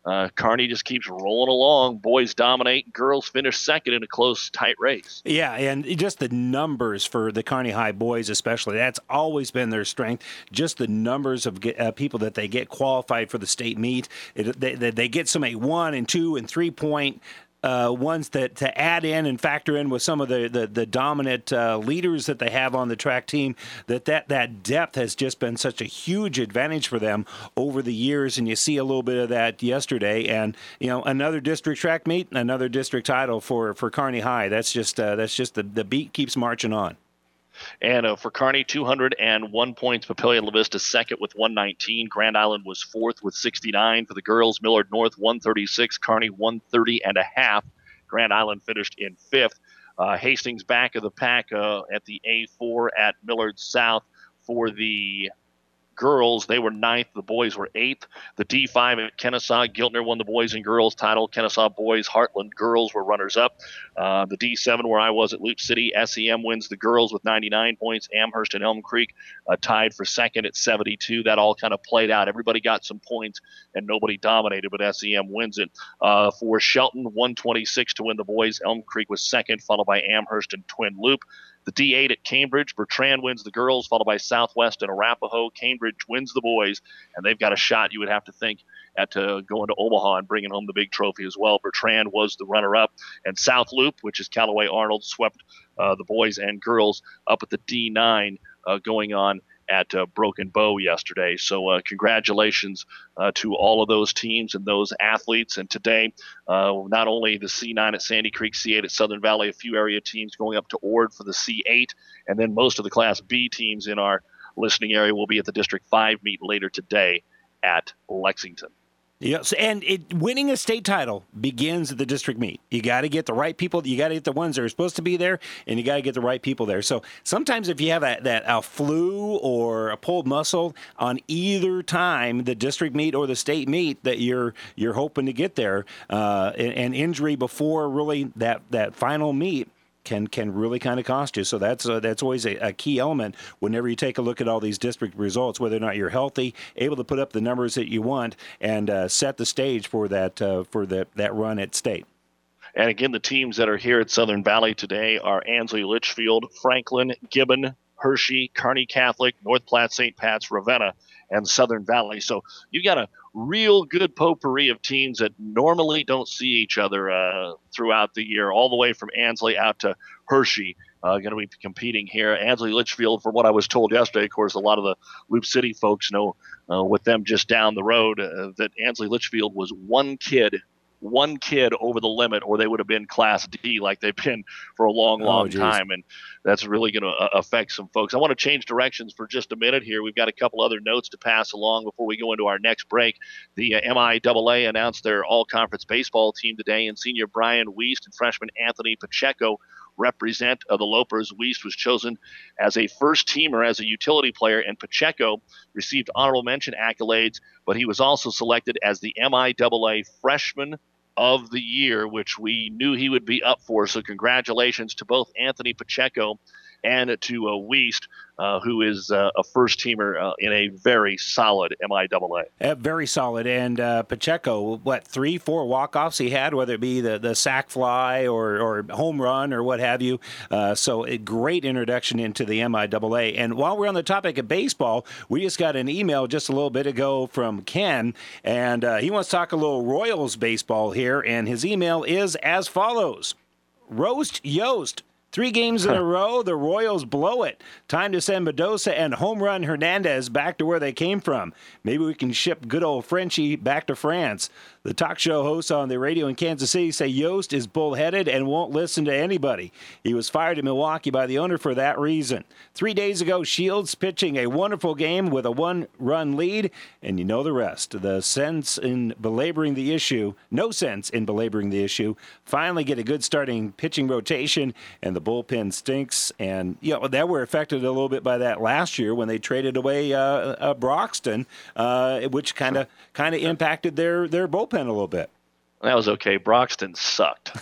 uh, Kearney just keeps rolling along. Boys dominate. Girls finish second in a close, tight race. Yeah, and just the numbers for the Kearney High boys especially, that's always been their strength. Just the numbers of get, uh, people that they get qualified for the state meet. It, they, they, they get so many one and two and three-point Uh, ones that to add in and factor in with some of the the, the dominant uh, leaders that they have on the track team, that, that that depth has just been such a huge advantage for them over the years, and you see a little bit of that yesterday. And you know, another district track meet, another district title for, for Kearney High. That's just uh, that's just the, the beat keeps marching on. And uh, for Kearney, two hundred one points. Papillion La Vista second with one nineteen. Grand Island was fourth with sixty-nine. For the girls, Millard North one thirty-six. Kearney one thirty and a half. Grand Island finished in fifth. Uh, Hastings back of the pack uh, at the A four at Millard South. For the girls, they were ninth. The boys were eighth. The D five at Kennesaw, Giltner won the boys and girls title. Kennesaw boys, Heartland girls were runners-up. Uh, the D seven, where I was at Loop City, S E M wins the girls with ninety-nine points. Amherst and Elm Creek uh, tied for second at seventy-two. That all kind of played out. Everybody got some points, and nobody dominated, but S E M wins it. Uh, for Shelton, one twenty-six to win the boys. Elm Creek was second, followed by Amherst and Twin Loop. The D eight at Cambridge, Bertrand wins the girls, followed by Southwest and Arapahoe. Cambridge wins the boys, and they've got a shot, you would have to think, at uh, going to Omaha and bringing home the big trophy as well. Bertrand was the runner-up. And South Loop, which is Callaway Arnold, swept uh, the boys and girls up at the D nine uh, going on at uh, Broken Bow yesterday. So uh, congratulations uh, to all of those teams and those athletes. And today, uh, not only the C nine at Sandy Creek, C eight at Southern Valley, a few area teams going up to Ord for the C eight, and then most of the Class B teams in our listening area will be at the District five meet later today at Lexington. Yes, and it, winning a state title begins at the district meet. You got to get the right people. You got to get the ones that are supposed to be there, and you got to get the right people there. So sometimes if you have a, that a flu or a pulled muscle on either time, the district meet or the state meet, that you're you're hoping to get there, uh, an, an injury before really that that final meet can can really kind of cost you. So that's uh, that's always a, a key element whenever you take a look at all these district results, whether or not you're healthy, able to put up the numbers that you want, and uh, set the stage for that uh, for that that run at state. And again, the teams that are here at Southern Valley today are Ansley Litchfield, Franklin, Gibbon, Hershey, Kearney Catholic, North Platte, Saint Pat's, Ravenna, and Southern Valley. So you got a real good potpourri of teams that normally don't see each other uh, throughout the year, all the way from Ansley out to Hershey. Uh, going to be competing here. Ansley Litchfield, from what I was told yesterday, of course, a lot of the Loop City folks know uh, with them just down the road uh, that Ansley Litchfield was one kid one kid over the limit, or they would have been Class D like they've been for a long, long oh, time. And that's really going to uh, affect some folks. I want to change directions for just a minute here. We've got a couple other notes to pass along before we go into our next break. The uh, M I A A announced their all-conference baseball team today, and senior Brian Wiest and freshman Anthony Pacheco represent uh, the Lopers. Wiest was chosen as a first-teamer as a utility player, and Pacheco received honorable mention accolades, but he was also selected as the M I A A freshman of the year, which we knew he would be up for. So congratulations to both Anthony Pacheco and to uh, Wiest, uh, who is uh, a first-teamer uh, in a very solid M I A A. Uh, very solid. And uh, Pacheco, what, three, four walk-offs he had, whether it be the, the sac fly or, or home run or what have you. Uh, so a great introduction into the M I A A. And while we're on the topic of baseball, we just got an email just a little bit ago from Ken, and uh, he wants to talk a little Royals baseball here, and his email is as follows. Roast Yost. Three games in a row, the Royals blow it. Time to send Mendoza and home run Hernandez back to where they came from. Maybe we can ship good old Frenchie back to France. The talk show hosts on the radio in Kansas City say Yost is bullheaded and won't listen to anybody. He was fired in Milwaukee by the owner for that reason. Three days ago, Shields pitching a wonderful game with a one-run lead, and you know the rest. The sense in belaboring the issue, no sense in belaboring the issue. Finally get a good starting pitching rotation, and the bullpen stinks. And you know that were affected a little bit by that last year when they traded away uh, uh, Broxton, uh, which kind of kind of impacted their their bullpen a little bit. That was okay. Broxton sucked.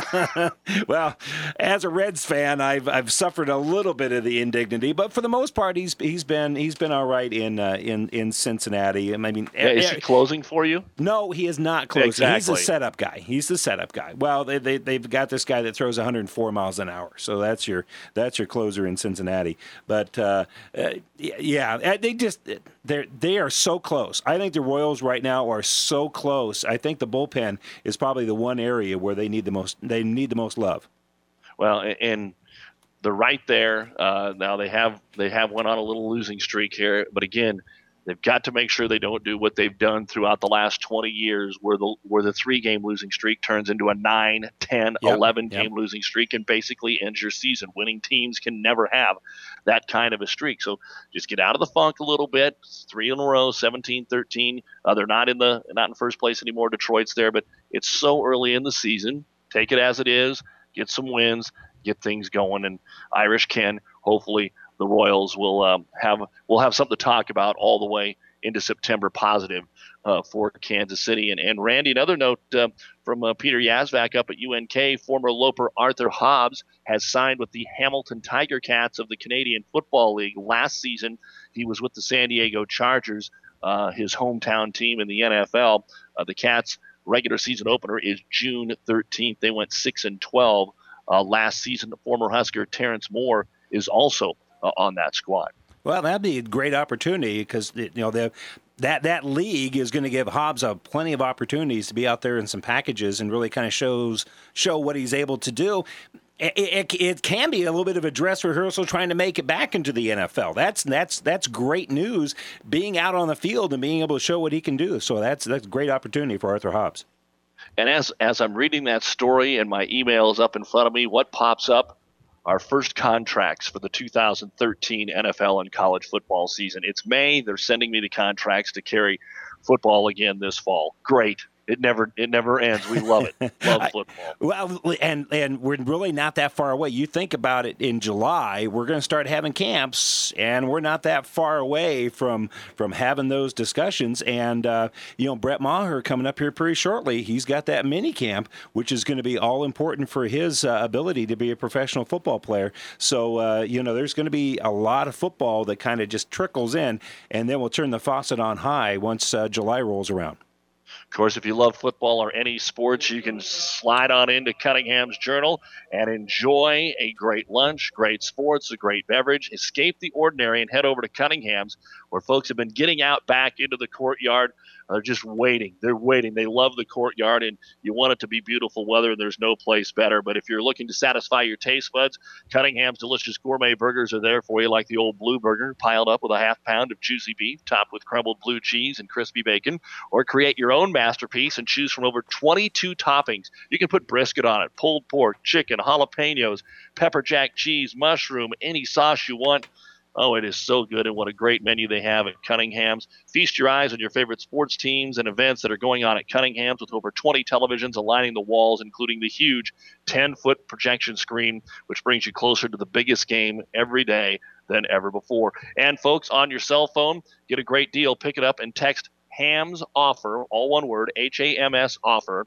Well, as a Reds fan, I've I've suffered a little bit of the indignity, but for the most part, he's he's been he's been all right in uh, in in Cincinnati. I mean, yeah, is he closing for you? No, he is not closing. Exactly. He's a setup guy. He's the setup guy. Well, they, they they've got this guy that throws one hundred four miles an hour, so that's your that's your closer in Cincinnati. But uh, uh, yeah, they just they they are so close. I think the Royals right now are so close. I think the bullpen is probably the one area where they need the most they need the most love. Well, and they're right there. Uh, now they have they have went on a little losing streak here, but again, they've got to make sure they don't do what they've done throughout the last twenty years, where the where the three game losing streak turns into a nine, ten, Yep, eleven yep. game losing streak and basically ends your season. Winning teams can never have that kind of a streak. So just get out of the funk a little bit. It's three in a row, seventeen, thirteen. Uh, they're not in the not in first place anymore. Detroit's there, but it's so early in the season. Take it as it is. Get some wins. Get things going. And Irish can hopefully the Royals will um, have will have something to talk about all the way into September positive uh, for Kansas City. And, and Randy, another note uh, from uh, Peter Yazvac up at U N K, former Loper Arthur Hobbs has signed with the Hamilton Tiger Cats of the Canadian Football League. Last season, he was with the San Diego Chargers, uh, his hometown team in the N F L. Uh, the Cats' regular season opener is June thirteenth. They went six and twelve uh, last season. The former Husker Terrence Moore is also uh, on that squad. Well, that'd be a great opportunity because you know the, that that league is going to give Hobbs a plenty of opportunities to be out there in some packages and really kind of shows show what he's able to do. It, it, it can be a little bit of a dress rehearsal trying to make it back into the N F L. That's that's that's great news, being out on the field and being able to show what he can do. So that's that's a great opportunity for Arthur Hobbs. And as as I'm reading that story and my email is up in front of me, what pops up? Our first contracts for the two thousand thirteen N F L and college football season. It's May. They're sending me the contracts to carry football again this fall. Great. It never it never ends. We love it. Love football. Well, and and we're really not that far away. You think about it, in July, we're going to start having camps, and we're not that far away from from having those discussions. And, uh, you know, Brett Maher coming up here pretty shortly, he's got that mini camp, which is going to be all important for his uh, ability to be a professional football player. So, uh, you know, there's going to be a lot of football that kind of just trickles in, and then we'll turn the faucet on high once uh, July rolls around. Of course, if you love football or any sports, you can slide on into Cunningham's Journal and enjoy a great lunch, great sports, a great beverage. Escape the ordinary and head over to Cunningham's, where folks have been getting out back into the courtyard. They're just waiting. They're waiting. They love the courtyard, and you want it to be beautiful weather, and there's no place better. But if you're looking to satisfy your taste buds, Cunningham's delicious gourmet burgers are there for you, like the old Blue Burger, piled up with a half pound of juicy beef, topped with crumbled blue cheese and crispy bacon. Or create your own masterpiece and choose from over twenty-two toppings. You can put brisket on it, pulled pork, chicken, jalapenos, pepper jack cheese, mushroom, any sauce you want. Oh, it is so good, and what a great menu they have at Cunningham's. Feast your eyes on your favorite sports teams and events that are going on at Cunningham's with over twenty televisions aligning the walls, including the huge ten-foot projection screen, which brings you closer to the biggest game every day than ever before. And, folks, on your cell phone, get a great deal. Pick it up and text HAMS OFFER, all one word, H A M S OFFER,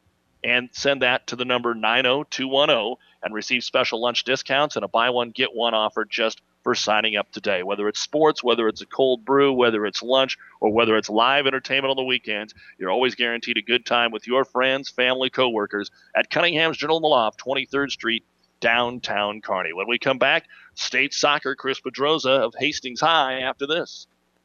and send that to the number nine oh two one oh and receive special lunch discounts and a buy one, get one offer just for signing up today. Whether it's sports, whether it's a cold brew, whether it's lunch, or whether it's live entertainment on the weekends, you're always guaranteed a good time with your friends, family, coworkers at Cunningham's Journal in the Loft, twenty-third Street, downtown Kearney. When we come back, State Soccer, Chris Pedroza of Hastings High after this.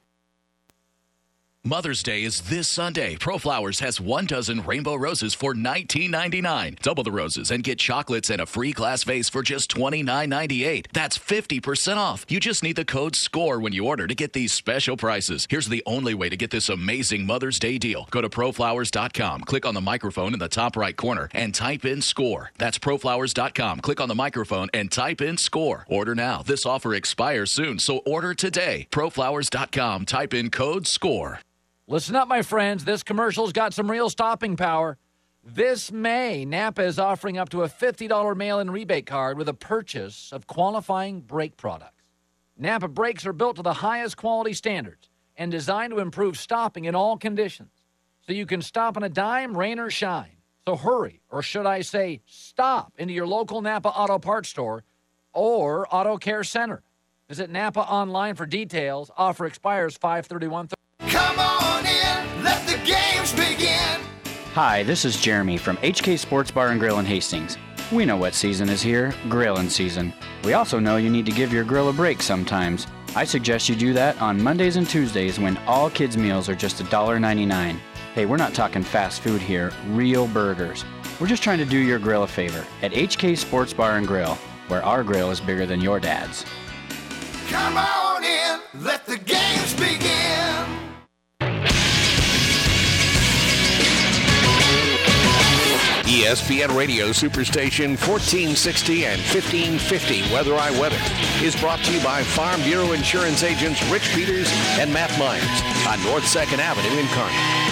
Mother's Day is this Sunday. ProFlowers has one dozen rainbow roses for nineteen ninety-nine. Double the roses and get chocolates and a free glass vase for just twenty-nine ninety-eight. That's fifty percent off. You just need the code SCORE when you order to get these special prices. Here's the only way to get this amazing Mother's Day deal. Go to pro flowers dot com, click on the microphone in the top right corner, and type in SCORE. That's pro flowers dot com. Click on the microphone and type in SCORE. Order now. This offer expires soon, so order today. pro flowers dot com. Type in code SCORE. Listen up, my friends. This commercial's got some real stopping power. This May, Napa is offering up to a fifty dollars mail-in rebate card with a purchase of qualifying brake products. Napa brakes are built to the highest quality standards and designed to improve stopping in all conditions. So you can stop on a dime, rain or shine. So hurry, or should I say stop, into your local Napa Auto Parts store or Auto Care Center. Visit Napa online for details. Offer expires five thirty-one. Come on in, let the games begin. Hi, this is Jeremy from H K Sports Bar and Grill in Hastings. We know what season is here, grillin' season. We also know you need to give your grill a break sometimes. I suggest you do that on Mondays and Tuesdays when all kids' meals are just one dollar and ninety-nine cents. Hey, we're not talking fast food here, real burgers. We're just trying to do your grill a favor at H K Sports Bar and Grill, where our grill is bigger than your dad's. Come on in, let the games begin. E S P N Radio Superstation fourteen sixty and fifteen fifty Weather I Weather is brought to you by Farm Bureau Insurance agents Rich Peters and Matt Myers on North second Avenue in Kearney.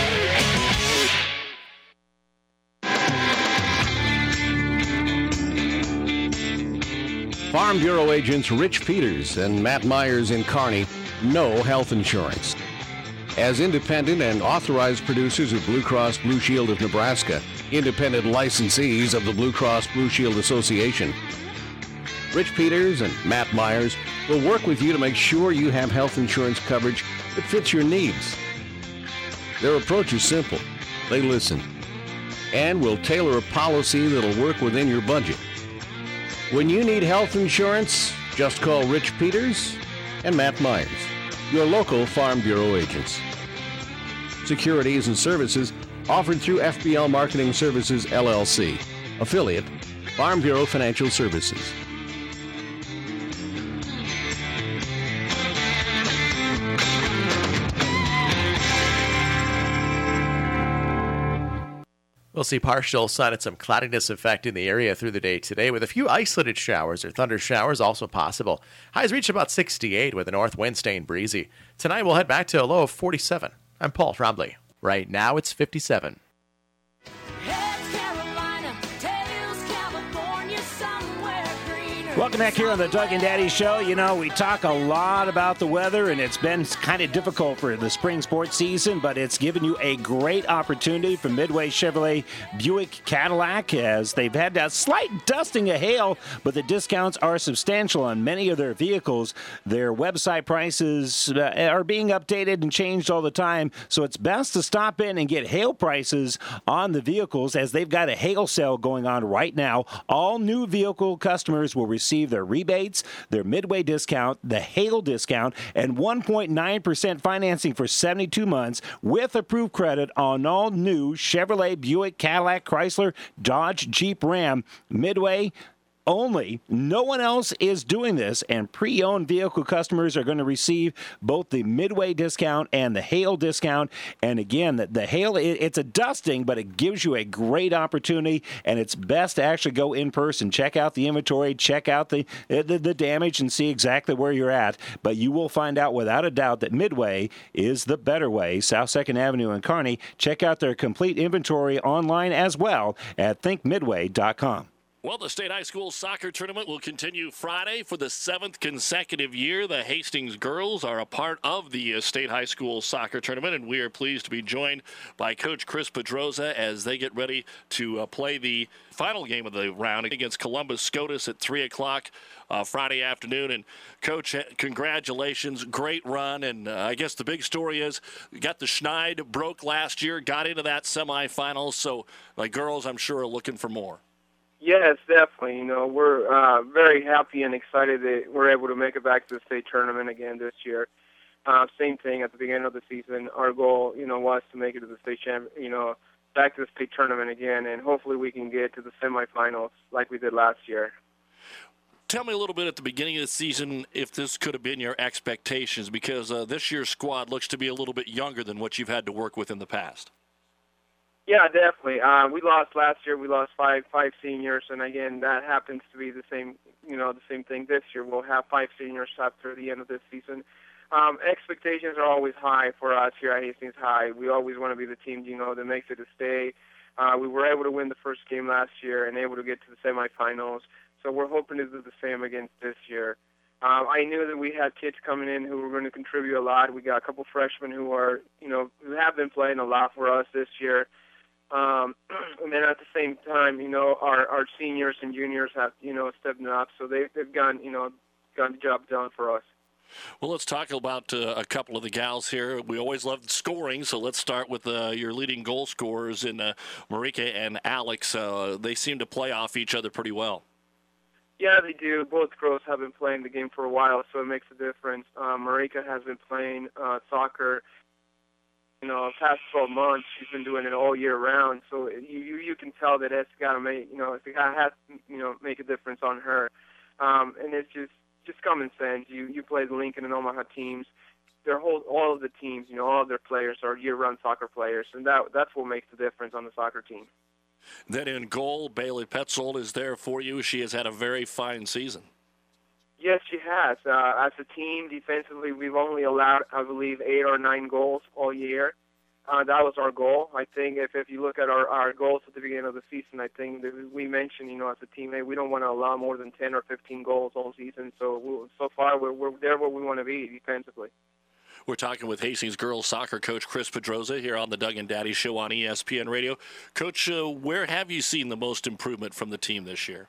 Farm Bureau agents Rich Peters and Matt Myers in Kearney know health insurance. As independent and authorized producers of Blue Cross Blue Shield of Nebraska, independent licensees of the Blue Cross Blue Shield Association, Rich Peters and Matt Myers will work with you to make sure you have health insurance coverage that fits your needs. Their approach is simple. They listen and will tailor a policy that'll work within your budget. When you need health insurance, just call Rich Peters and Matt Myers, your local Farm Bureau agents. Securities and services offered through F B L Marketing Services, L L C, affiliate, Farm Bureau Financial Services. We'll see partial sun and some cloudiness affecting the area through the day today, with a few isolated showers or thunder showers also possible. Highs reach about sixty-eight with a north wind staying breezy. Tonight we'll head back to a low of forty-seven. I'm Paul Trombley. Right now it's fifty-seven. Welcome back here on the Doug and Daddy Show. You know, we talk a lot about the weather, and it's been kind of difficult for the spring sports season, but it's given you a great opportunity for Midway Chevrolet Buick Cadillac, as they've had that slight dusting of hail, but the discounts are substantial on many of their vehicles. Their website prices uh, are being updated and changed all the time, so it's best to stop in and get hail prices on the vehicles, as they've got a hail sale going on right now. All new vehicle customers will receive receive their rebates, their Midway discount, the hail discount, and one point nine percent financing for seventy-two months with approved credit on all new Chevrolet, Buick, Cadillac, Chrysler, Dodge, Jeep, Ram. Midway only. No one else is doing this, and pre-owned vehicle customers are going to receive both the Midway discount and the hail discount. And again, the, the hail, it, it's a dusting, but it gives you a great opportunity, and it's best to actually go in person. Check out the inventory, check out the, the, the damage, and see exactly where you're at. But you will find out without a doubt that Midway is the better way. South second Avenue in Kearney. Check out their complete inventory online as well at think midway dot com. Well, the State High School soccer tournament will continue Friday for the seventh consecutive year. The Hastings girls are a part of the State High School soccer tournament, and we are pleased to be joined by Coach Chris Pedroza as they get ready to uh, play the final game of the round against Columbus SCOTUS at three o'clock uh, Friday afternoon. And, Coach, congratulations. Great run. And uh, I guess the big story is you got the Schneid, broke last year, got into that semifinal. So, the girls, I'm sure, are looking for more. Yes, definitely. You know, we're uh, very happy and excited that we're able to make it back to the state tournament again this year. Uh, same thing at the beginning of the season. Our goal, you know, was to make it to the state champ, you know, back to the state tournament again, and hopefully we can get to the semifinals like we did last year. Tell me a little bit at the beginning of the season if this could have been your expectations, because uh, this year's squad looks to be a little bit younger than what you've had to work with in the past. Yeah, definitely. Uh, we lost last year. We lost five five seniors, and again, that happens to be the same. You know, the same thing this year. We'll have five seniors after the end of this season. Um, expectations are always high for us here at Hastings High. We always want to be the team, you know, that makes it to stay. Uh, we were able to win the first game last year and able to get to the semifinals. So we're hoping to do the same again this year. Um, I knew that we had kids coming in who were going to contribute a lot. We got a couple freshmen who are, you know, who have been playing a lot for us this year. Um, and then at the same time, you know, our, our seniors and juniors have, you know, stepped up. So they've, they've gotten, you know, gotten the job done for us. Well, let's talk about uh, a couple of the gals here. We always love scoring, so let's start with uh, your leading goal scorers in uh, Marika and Alex. Uh, they seem to play off each other pretty well. Yeah, they do. Both girls have been playing the game for a while, so it makes a difference. Uh, Marika has been playing uh, soccer, you know, past twelve months. She's been doing it all year round, so you you, you can tell that it's got to make, you know, it's got to have, you know, make a difference on her. Um, and it's just just common sense. You you play the Lincoln and Omaha teams. Their whole all of the teams, you know, all of their players are year-round soccer players, and that that's what makes the difference on the soccer team. Then in goal, Bailey Petzold is there for you. She has had a very fine season. Yes, she has. Uh, as a team, defensively, we've only allowed, I believe, eight or nine goals all year. Uh, that was our goal. I think if, if you look at our, our goals at the beginning of the season, I think that we mentioned, you know, as a team, hey, we don't want to allow more than ten or fifteen goals all season. So we, so far, we're, we're there where we want to be defensively. We're talking with Hastings girls soccer coach Chris Pedroza here on the Doug and Daddy Show on E S P N Radio. Coach, uh, where have you seen the most improvement from the team this year?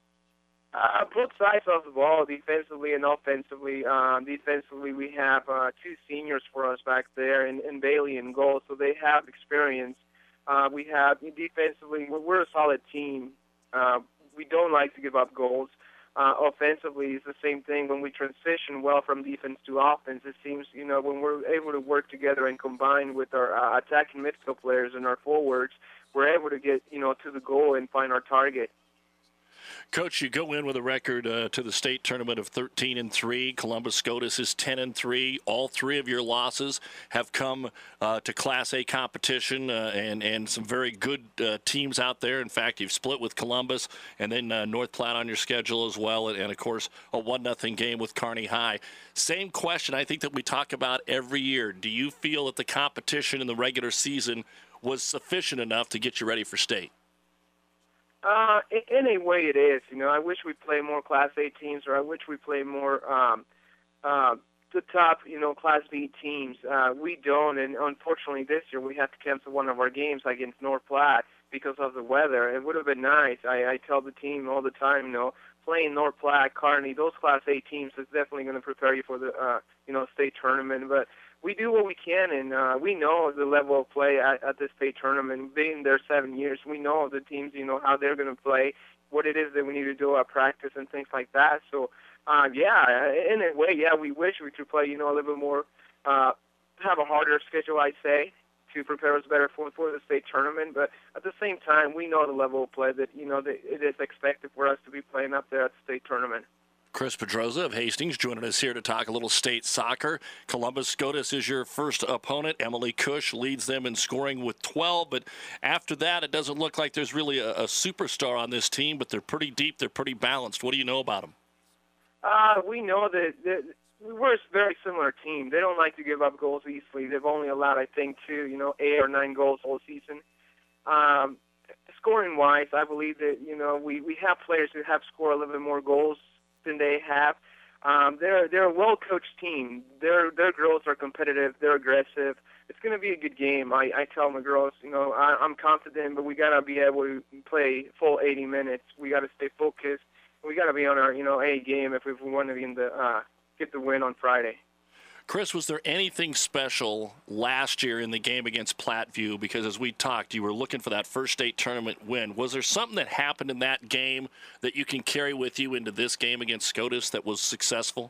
Uh, both sides of the ball, defensively and offensively. Um, defensively, we have uh, two seniors for us back there, and, and Bailey in goal, so they have experience. Uh, we have defensively, we're, we're a solid team. Uh, we don't like to give up goals. Uh, offensively, it's the same thing. When we transition well from defense to offense, it seems, you know, when we're able to work together and combine with our uh, attacking midfield players and our forwards, we're able to get, you know, to the goal and find our target. Coach, you go in with a record uh, to the state tournament of thirteen and three. Columbus SCOTUS is ten and three. All three of your losses have come uh, to Class A competition, uh, and and some very good uh, teams out there. In fact, you've split with Columbus, and then uh, North Platte on your schedule as well, and, and of course a one nothing game with Kearney High. Same question, I think, that we talk about every year. Do you feel that the competition in the regular season was sufficient enough to get you ready for state? Uh, in, in a way it is. You know, I wish we play more Class A teams, or I wish we play more um, uh, the top, you know, Class B teams. Uh, we don't, and unfortunately this year we had to cancel one of our games against North Platte because of the weather. It would have been nice. I, I tell the team all the time, you know, playing North Platte, Kearney, those Class A teams is definitely going to prepare you for the, uh, you know, state tournament. But we do what we can, and uh, we know the level of play at, at the state tournament. Being there seven years, we know the teams, you know, how they're going to play, what it is that we need to do at practice and things like that. So, uh, yeah, in a way, yeah, we wish we could play, you know, a little bit more, uh, have a harder schedule, I'd say, to prepare us better for, for the state tournament. But at the same time, we know the level of play that, you know, that it is expected for us to be playing up there at the state tournament. Chris Pedroza of Hastings joining us here to talk a little state soccer. Columbus SCOTUS is your first opponent. Emily Cush leads them in scoring with twelve, but after that, it doesn't look like there's really a, a superstar on this team, but they're pretty deep, they're pretty balanced. What do you know about them? Uh, we know that, that we're a very similar team. They don't like to give up goals easily. They've only allowed, I think, two, you know, eight or nine goals all season. Um, scoring-wise, I believe that, you know, we, we have players who have scored a little bit more goals than they have. Um, they're they're a well-coached team. Their their girls are competitive. They're aggressive. It's going to be a good game. I, I tell my girls, you know, I, I'm confident, but we got to be able to play full eighty minutes. We got to stay focused. We got to be on our, you know, A game if, if we want to be in the uh, get the win on Friday. Chris, was there anything special last year in the game against Platteview? Because as we talked, you were looking for that first state tournament win. Was there something that happened in that game that you can carry with you into this game against SCOTUS that was successful?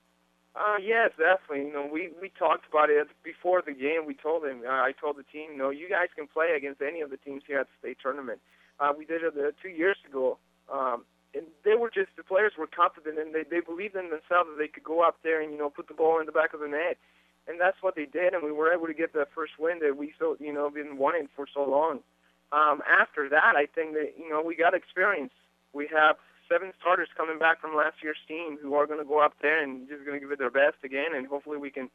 Uh, yes, definitely. You know, we, we talked about it before the game. We told them, uh, I told the team, you know, you guys can play against any of the teams here at the state tournament. Uh, we did it uh, two years ago. Um, And they were just, the players were confident, and they, they believed in themselves that they could go up there and, you know, put the ball in the back of the net. And that's what they did, and we were able to get that first win that we, so you know, been wanting for so long. Um, after that, I think that, you know, we got experience. We have seven starters coming back from last year's team who are going to go up there and just going to give it their best again, and hopefully we can,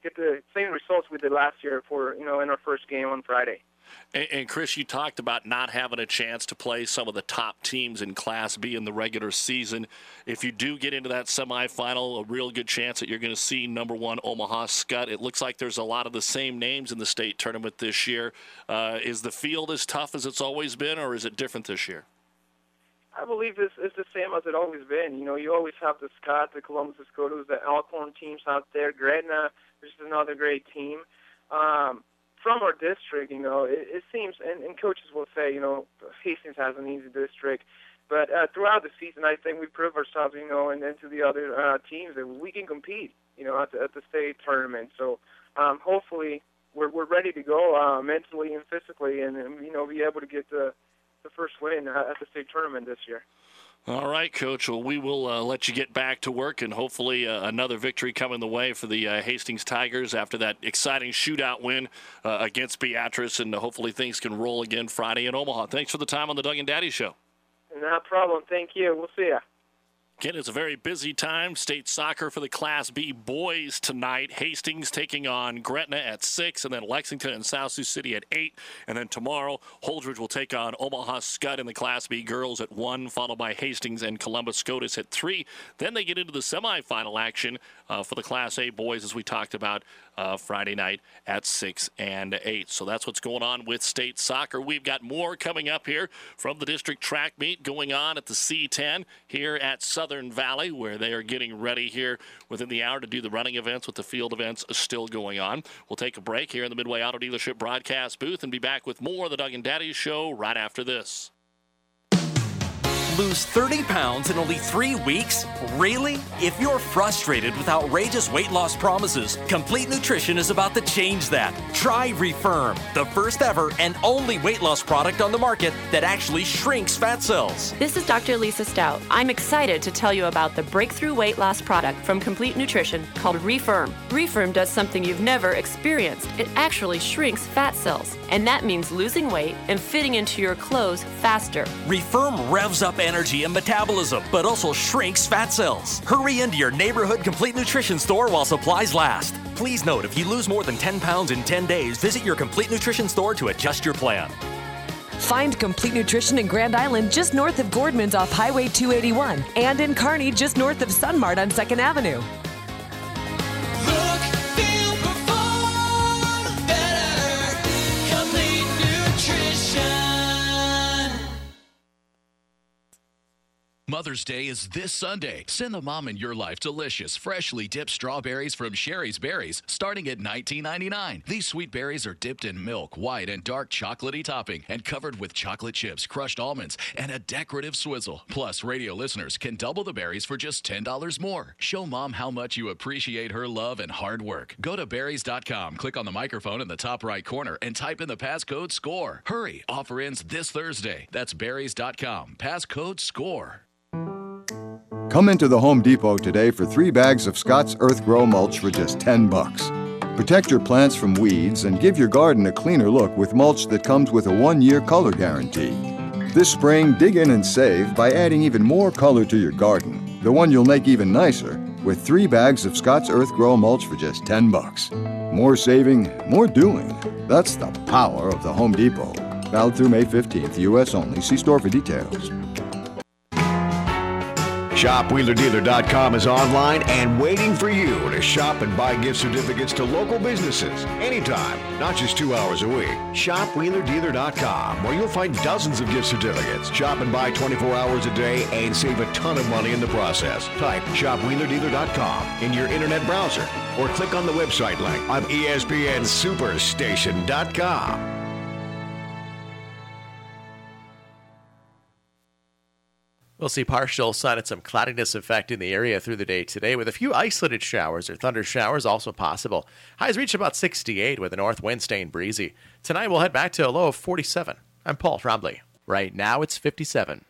get the same results we did last year for you know in our first game on Friday. And, and Chris, you talked about not having a chance to play some of the top teams in Class B in the regular season. If you do get into that semifinal, a real good chance that you're going to see number one Omaha Skutt. It looks like there's a lot of the same names in the state tournament this year. Uh, is the field as tough as it's always been, or is it different this year? I believe it's, it's the same as it always been. You know, you always have the Scott, the Columbus Escotos, the Alcorn teams out there. Gretna, which is another great team. Um, From our district, you know, it, it seems, and, and coaches will say, you know, Hastings has an easy district, but uh, throughout the season, I think we prove ourselves, you know, and then to the other uh, teams that we can compete, you know, at the, at the state tournament. So um, hopefully we're we're ready to go uh, mentally and physically, and, and you know, be able to get the the first win uh, at the state tournament this year. All right, Coach. Well, we will uh, let you get back to work, and hopefully uh, another victory coming the way for the uh, Hastings Tigers after that exciting shootout win uh, against Beatrice, and uh, hopefully things can roll again Friday in Omaha. Thanks for the time on the Doug and Daddy Show. No problem. Thank you. We'll see ya. Again, it's a very busy time. State soccer for the Class B boys tonight. Hastings taking on Gretna at six, and then Lexington and South Sioux City at eight. And then tomorrow, Holdridge will take on Omaha Skutt in the Class B girls at one, followed by Hastings and Columbus Scotus at three. Then they get into the semifinal action uh, for the Class A boys, as we talked about uh, Friday night at six and eight. So that's what's going on with state soccer. We've got more coming up here from the district track meet going on at the C ten here at Southern Valley, where they are getting ready here within the hour to do the running events, with the field events still going on. We'll take a break here in the Midway Auto Dealership broadcast booth and be back with more of the Doug and Daddy Show right after this. Lose thirty pounds in only three weeks? Really? If you're frustrated with outrageous weight loss promises, Complete Nutrition is about to change that. Try Refirm, the first ever and only weight loss product on the market that actually shrinks fat cells. This is Doctor Lisa Stout. I'm excited to tell you about the breakthrough weight loss product from Complete Nutrition called Refirm. Refirm does something you've never experienced. It actually shrinks fat cells, and that means losing weight and fitting into your clothes faster. Refirm revs up energy and metabolism, but also shrinks fat cells. Hurry into your neighborhood Complete Nutrition store while supplies last. Please note, if you lose more than ten pounds in ten days, visit your Complete Nutrition store to adjust your plan. Find Complete Nutrition in Grand Island just north of Gordman's off Highway two eighty-one and in Kearney just north of Sunmart on second Avenue. Mother's Day is this Sunday. Send the mom in your life delicious, freshly dipped strawberries from Sherry's Berries, starting at nineteen ninety-nine dollars. These sweet berries are dipped in milk, white, and dark chocolatey topping, and covered with chocolate chips, crushed almonds, and a decorative swizzle. Plus, radio listeners can double the berries for just ten dollars more. Show mom how much you appreciate her love and hard work. Go to berries dot com, click on the microphone in the top right corner, and type in the passcode SCORE. Hurry, offer ends this Thursday. That's berries dot com, passcode SCORE. Come into the Home Depot today for three bags of Scott's Earth Grow mulch for just ten bucks. Protect your plants from weeds and give your garden a cleaner look with mulch that comes with a one-year color guarantee. This spring, dig in and save by adding even more color to your garden, the one you'll make even nicer, with three bags of Scott's Earth Grow mulch for just ten bucks. More saving, more doing. That's the power of the Home Depot. Valid through May fifteenth, U S only. See store for details. Shop Wheeler Dealer dot com is online and waiting for you to shop and buy gift certificates to local businesses anytime, not just two hours a week. Shop Wheeler Dealer dot com, where you'll find dozens of gift certificates. Shop and buy twenty-four hours a day and save a ton of money in the process. Type Shop Wheeler Dealer dot com in your internet browser or click on the website link on E S P N Superstation dot com. We'll see partial sun and some cloudiness affecting the area through the day today, with a few isolated showers or thunder showers also possible. Highs reach about sixty-eight with a north wind staying breezy. Tonight we'll head back to a low of forty-seven. I'm Paul Trombley. Right now it's fifty-seven.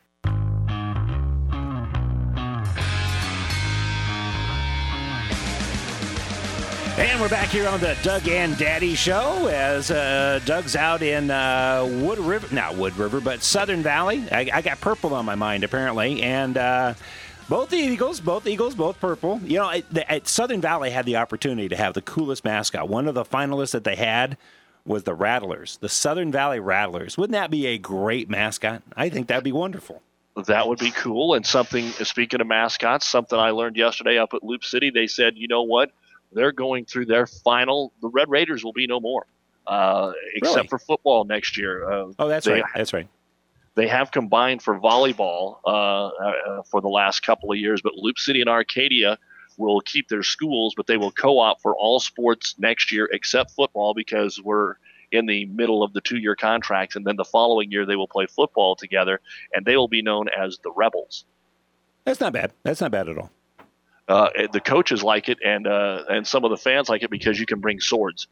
And we're back here on the Doug and Daddy Show as uh, Doug's out in uh, Wood River, not Wood River, but Southern Valley. I, I got purple on my mind, apparently. And uh, Both the Eagles, both Eagles, both purple. You know, at, at Southern Valley had the opportunity to have the coolest mascot. One of the finalists that they had was the Rattlers, the Southern Valley Rattlers. Wouldn't that be a great mascot? I think that'd be wonderful. That would be cool. And something, speaking of mascots, something I learned yesterday up at Loop City, they said, you know what? They're going through their final. The Red Raiders will be no more, uh, except Really? for football next year. Uh, Oh, that's they, right. That's right. They have combined for volleyball uh, uh, for the last couple of years, but Loop City and Arcadia will keep their schools, but they will co-op for all sports next year except football because we're in the middle of the two-year contracts, and then the following year they will play football together, and they will be known as the Rebels. That's not bad. That's not bad at all. Uh, the coaches like it, and uh, and some of the fans like it because you can bring swords.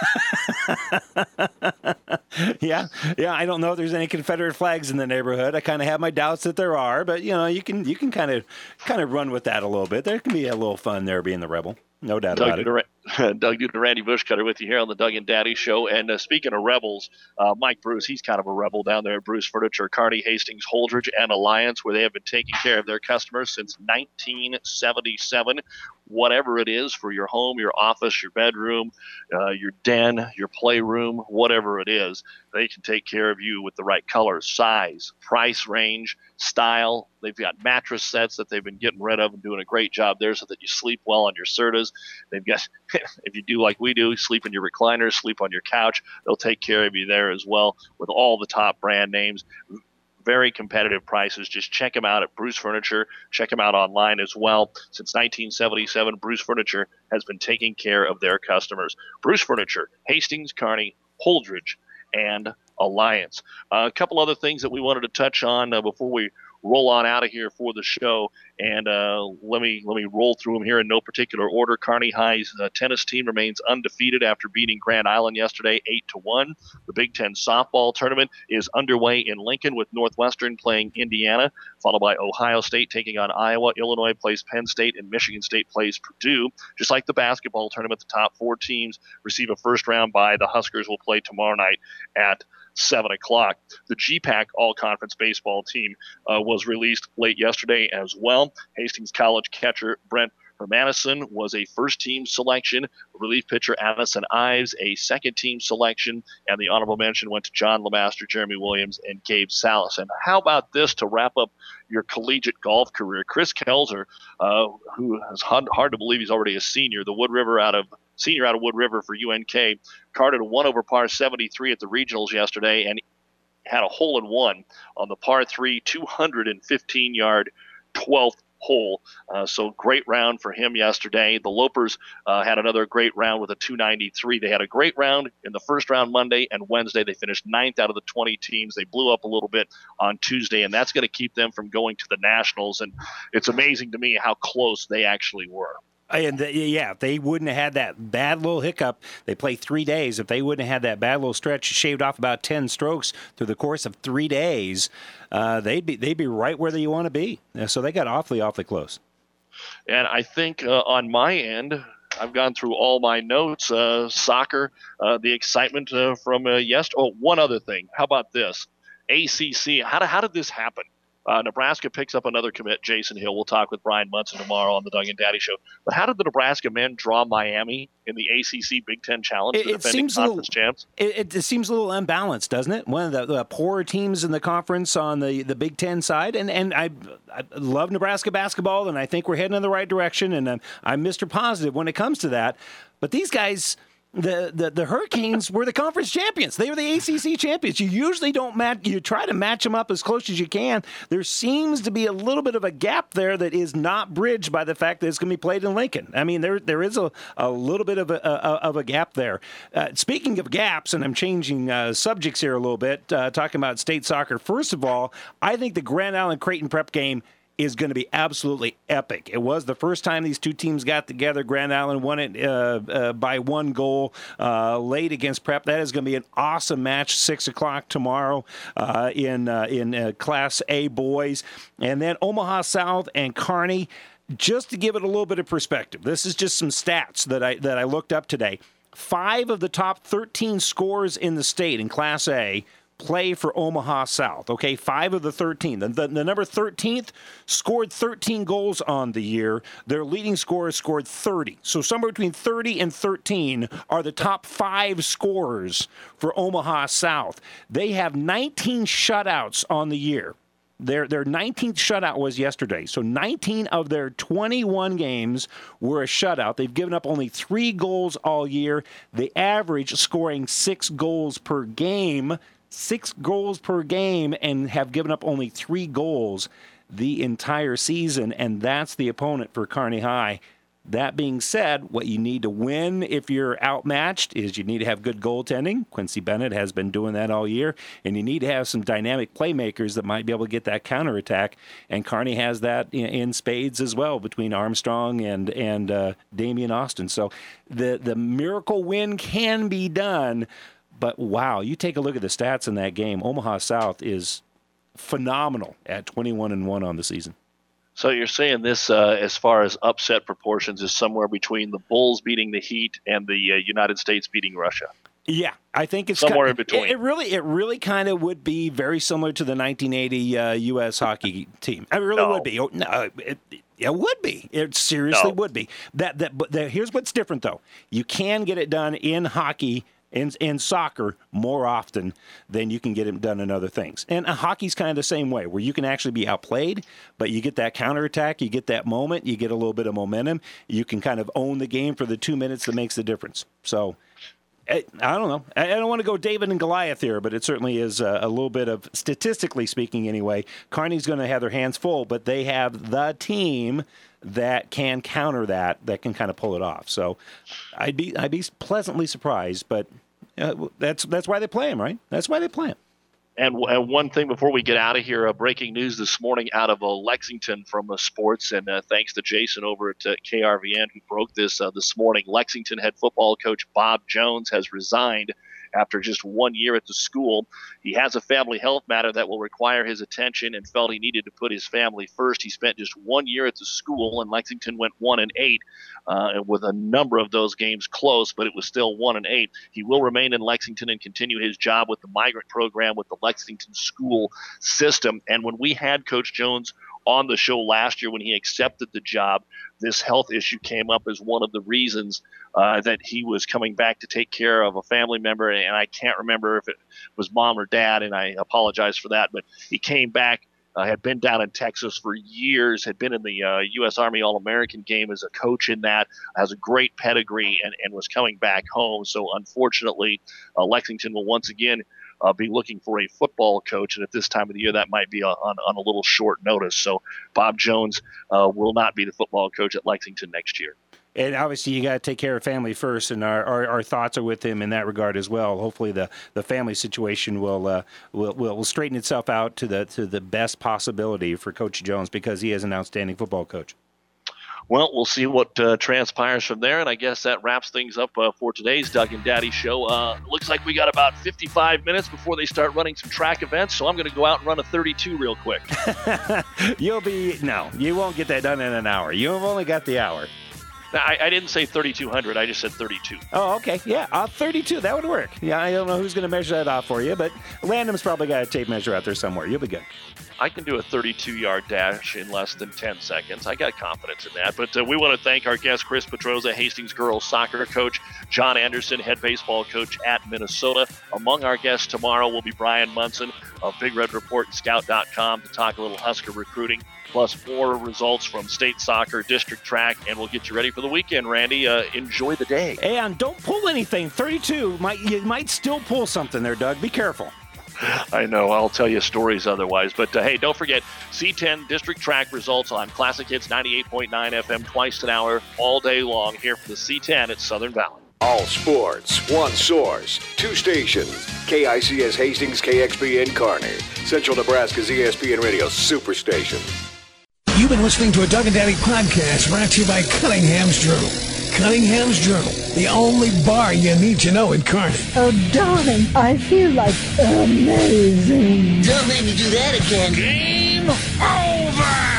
yeah, yeah. I don't know if there's any Confederate flags in the neighborhood. I kind of have my doubts that there are, but you know, you can you can kind of kind of run with that a little bit. There can be a little fun there being the rebel, no doubt Doug about it. Duran, Doug Dude and Randy Bushcutter with you here on the Doug and Daddy Show. And uh, speaking of rebels, uh, Mike Bruce, he's kind of a rebel down there at Bruce Furniture, Kearney, Hastings, Holdridge, and Alliance, where they have been taking care of their customers since nineteen seventy-seven. Whatever it is for your home, your office, your bedroom, uh, your den, your playroom, whatever it is, they can take care of you with the right color, size, price range, style. They've got mattress sets that they've been getting rid of and doing a great job there so that you sleep well on your Sertas. They've got, if you do like we do, sleep in your recliners, sleep on your couch, they'll take care of you there as well with all the top brand names. Very competitive prices. Just check them out at Bruce Furniture. Check them out online as well. Since nineteen seventy-seven, Bruce Furniture has been taking care of their customers. Bruce Furniture, Hastings, Kearney, Holdridge, and Alliance. Uh, a couple other things that we wanted to touch on uh, before we roll on out of here for the show, and uh, let me let me roll through them here in no particular order. Kearney High's uh, tennis team remains undefeated after beating Grand Island yesterday eight to one. The Big Ten softball tournament is underway in Lincoln with Northwestern playing Indiana, followed by Ohio State taking on Iowa. Illinois plays Penn State, and Michigan State plays Purdue. Just like the basketball tournament, the top four teams receive a first round bye. The Huskers will play tomorrow night at seven o'clock. The G PAC All-Conference Baseball team uh, was released late yesterday as well. Hastings College catcher Brent Hermanison was a first-team selection. Relief pitcher Addison Ives, a second-team selection. And the honorable mention went to John Lemaster, Jeremy Williams, and Gabe Salas. And how about this to wrap up your collegiate golf career? Chris Kelzer, uh, who is hard, hard to believe he's already a senior, the Wood River out of senior out of Wood River for U N K, carded a one over par seventy-three at the regionals yesterday and had a hole in one on the par three, two hundred fifteen yard twelfth hole. Uh, so great round for him yesterday. The Lopers uh, had another great round with a two ninety-three. They had a great round in the first round Monday and Wednesday. They finished ninth out of the twenty teams. They blew up a little bit on Tuesday, and that's going to keep them from going to the Nationals. And it's amazing to me how close they actually were. And the, yeah, if they wouldn't have had that bad little hiccup, they play three days. If they wouldn't have had that bad little stretch, shaved off about ten strokes through the course of three days, uh, they'd be they'd be right where you want to be. So they got awfully, awfully close. And I think uh, on my end, I've gone through all my notes. Uh, soccer, uh, the excitement uh, from uh, yesterday. Oh, one other thing. How about this? A C C. How, do, how did this happen? Uh, Nebraska picks up another commit, Jason Hill. We'll talk with Brian Munson tomorrow on the Doug and Daddy Show. But how did the Nebraska men draw Miami in the A C C Big Ten Challenge, It, the it defending seems a conference little, champs? It, it seems a little unbalanced, doesn't it? One of the, the poorer teams in the conference on the, the Big Ten side, and and I, I love Nebraska basketball, and I think we're heading in the right direction, and I'm, I'm Mister Positive when it comes to that. But these guys. The, the the Hurricanes were the conference champions. They were the A C C champions. You usually don't match. You try to match them up as close as you can. There seems to be a little bit of a gap there that is not bridged by the fact that it's going to be played in Lincoln. I mean, there there is a, a little bit of a, a of a gap there. Uh, speaking of gaps, and I'm changing uh, subjects here a little bit, uh, talking about state soccer. First of all, I think the Grand Island Creighton Prep game is going to be absolutely epic. It was the first time these two teams got together. Grand Island won it uh, uh, by one goal uh, late against Prep. That is going to be an awesome match, six o'clock tomorrow uh, in uh, in uh, Class A boys. And then Omaha South and Kearney, just to give it a little bit of perspective. This is just some stats that I that I looked up today. Five of the top thirteen scores in the state in Class A play for Omaha South. Okay, five of the thirteen. The, the, the number thirteenth scored thirteen goals on the year. Their leading scorer scored thirty. So somewhere between thirty and thirteen are the top five scorers for Omaha South. They have nineteen shutouts on the year. Their their nineteenth shutout was yesterday. So nineteen of their twenty-one games were a shutout. They've given up only three goals all year. They average scoring six goals per game. Six goals per game and have given up only three goals the entire season, and that's the opponent for Kearney High. That being said, what you need to win if you're outmatched is you need to have good goaltending. Quincy Bennett has been doing that all year, and you need to have some dynamic playmakers that might be able to get that counterattack, and Kearney has that in, in spades as well between Armstrong and and uh, Damian Austin. So the the miracle win can be done. But, wow, you take a look at the stats in that game. Omaha South is phenomenal at twenty-one and one on the season. So you're saying this, uh, as far as upset proportions, is somewhere between the Bulls beating the Heat and the uh, United States beating Russia? Yeah, I think it's somewhere kind in between. It, it really, it really kind of would be very similar to the nineteen eighty uh, U S hockey team. It really no. would be. Oh, no, it, it would be. It seriously no. would be. That that. But the, here's what's different, though. You can get it done in hockey. In, in soccer more often than you can get it done in other things. And uh, hockey's kind of the same way, where you can actually be outplayed, but you get that counterattack, you get that moment, you get a little bit of momentum, you can kind of own the game for the two minutes that makes the difference. So, I, I don't know. I, I don't want to go David and Goliath here, but it certainly is a, a little bit of, statistically speaking anyway, Kearney's going to have their hands full, but they have the team that can counter that, that can kind of pull it off. So I'd be I'd be pleasantly surprised, but uh, that's that's why they play him, right? That's why they play him. And, and one thing before we get out of here, uh, breaking news this morning out of uh, Lexington from uh, sports, and uh, thanks to Jason over at uh, K R V N who broke this uh, this morning. Lexington head football coach Bob Jones has resigned after just one year at the school. He has a family health matter that will require his attention and felt he needed to put his family first. He spent just one year at the school, and Lexington went one and eight, uh, with a number of those games close, but it was still one and eight. He will remain in Lexington and continue his job with the migrant program with the Lexington school system. And when we had Coach Jones on the show last year, when he accepted the job, this health issue came up as one of the reasons uh, that he was coming back to take care of a family member. And I can't remember if it was mom or dad, and I apologize for that. But he came back, uh, had been down in Texas for years, had been in the uh, U S Army All-American game as a coach in that, has a great pedigree, and, and was coming back home. So unfortunately, uh, Lexington will once again Uh, be looking for a football coach, and at this time of the year, that might be on, on a little short notice. So Bob Jones uh, will not be the football coach at Lexington next year. And obviously, you got to take care of family first, and our, our, our thoughts are with him in that regard as well. Hopefully, the, the family situation will, uh, will will will straighten itself out to the to the best possibility for Coach Jones, because he is an outstanding football coach. Well, we'll see what uh, transpires from there, and I guess that wraps things up uh, for today's Doug and Daddy show. Uh, looks like we got about fifty-five minutes before they start running some track events, so I'm going to go out and run a thirty-two real quick. You'll be, no, you won't get that done in an hour. You've only got the hour. Now, I, I didn't say thirty-two hundred, I just said thirty-two. Oh, okay, yeah, uh, thirty-two, that would work. Yeah, I don't know who's going to measure that off for you, but Landon's probably got a tape measure out there somewhere. You'll be good. I can do a thirty-two-yard dash in less than ten seconds. I got confidence in that. But uh, we want to thank our guest, Chris Petroza, Hastings girls soccer coach, John Anderson, head baseball coach at Minnesota. Among our guests tomorrow will be Brian Munson of Big Red Report and Scout dot com to talk a little Husker recruiting, plus more results from state soccer, district track, and we'll get you ready for the weekend, Randy. Uh, enjoy the day. And don't pull anything. thirty-two, might you might still pull something there, Doug. Be careful. I know. I'll tell you stories otherwise. But, uh, hey, don't forget, C ten district track results on Classic Hits ninety-eight point nine F M twice an hour all day long here for the C ten at Southern Valley. All sports, one source, two stations. K I C S Hastings, K X P N Kearney. Central Nebraska's E S P N Radio Superstation. You've been listening to a Doug and Daddy podcast brought to you by Cunningham's Journal. Cunningham's Journal, the only bar you need to know in Kearney. Oh, darling, I feel like amazing. Don't make me do that again. Game over!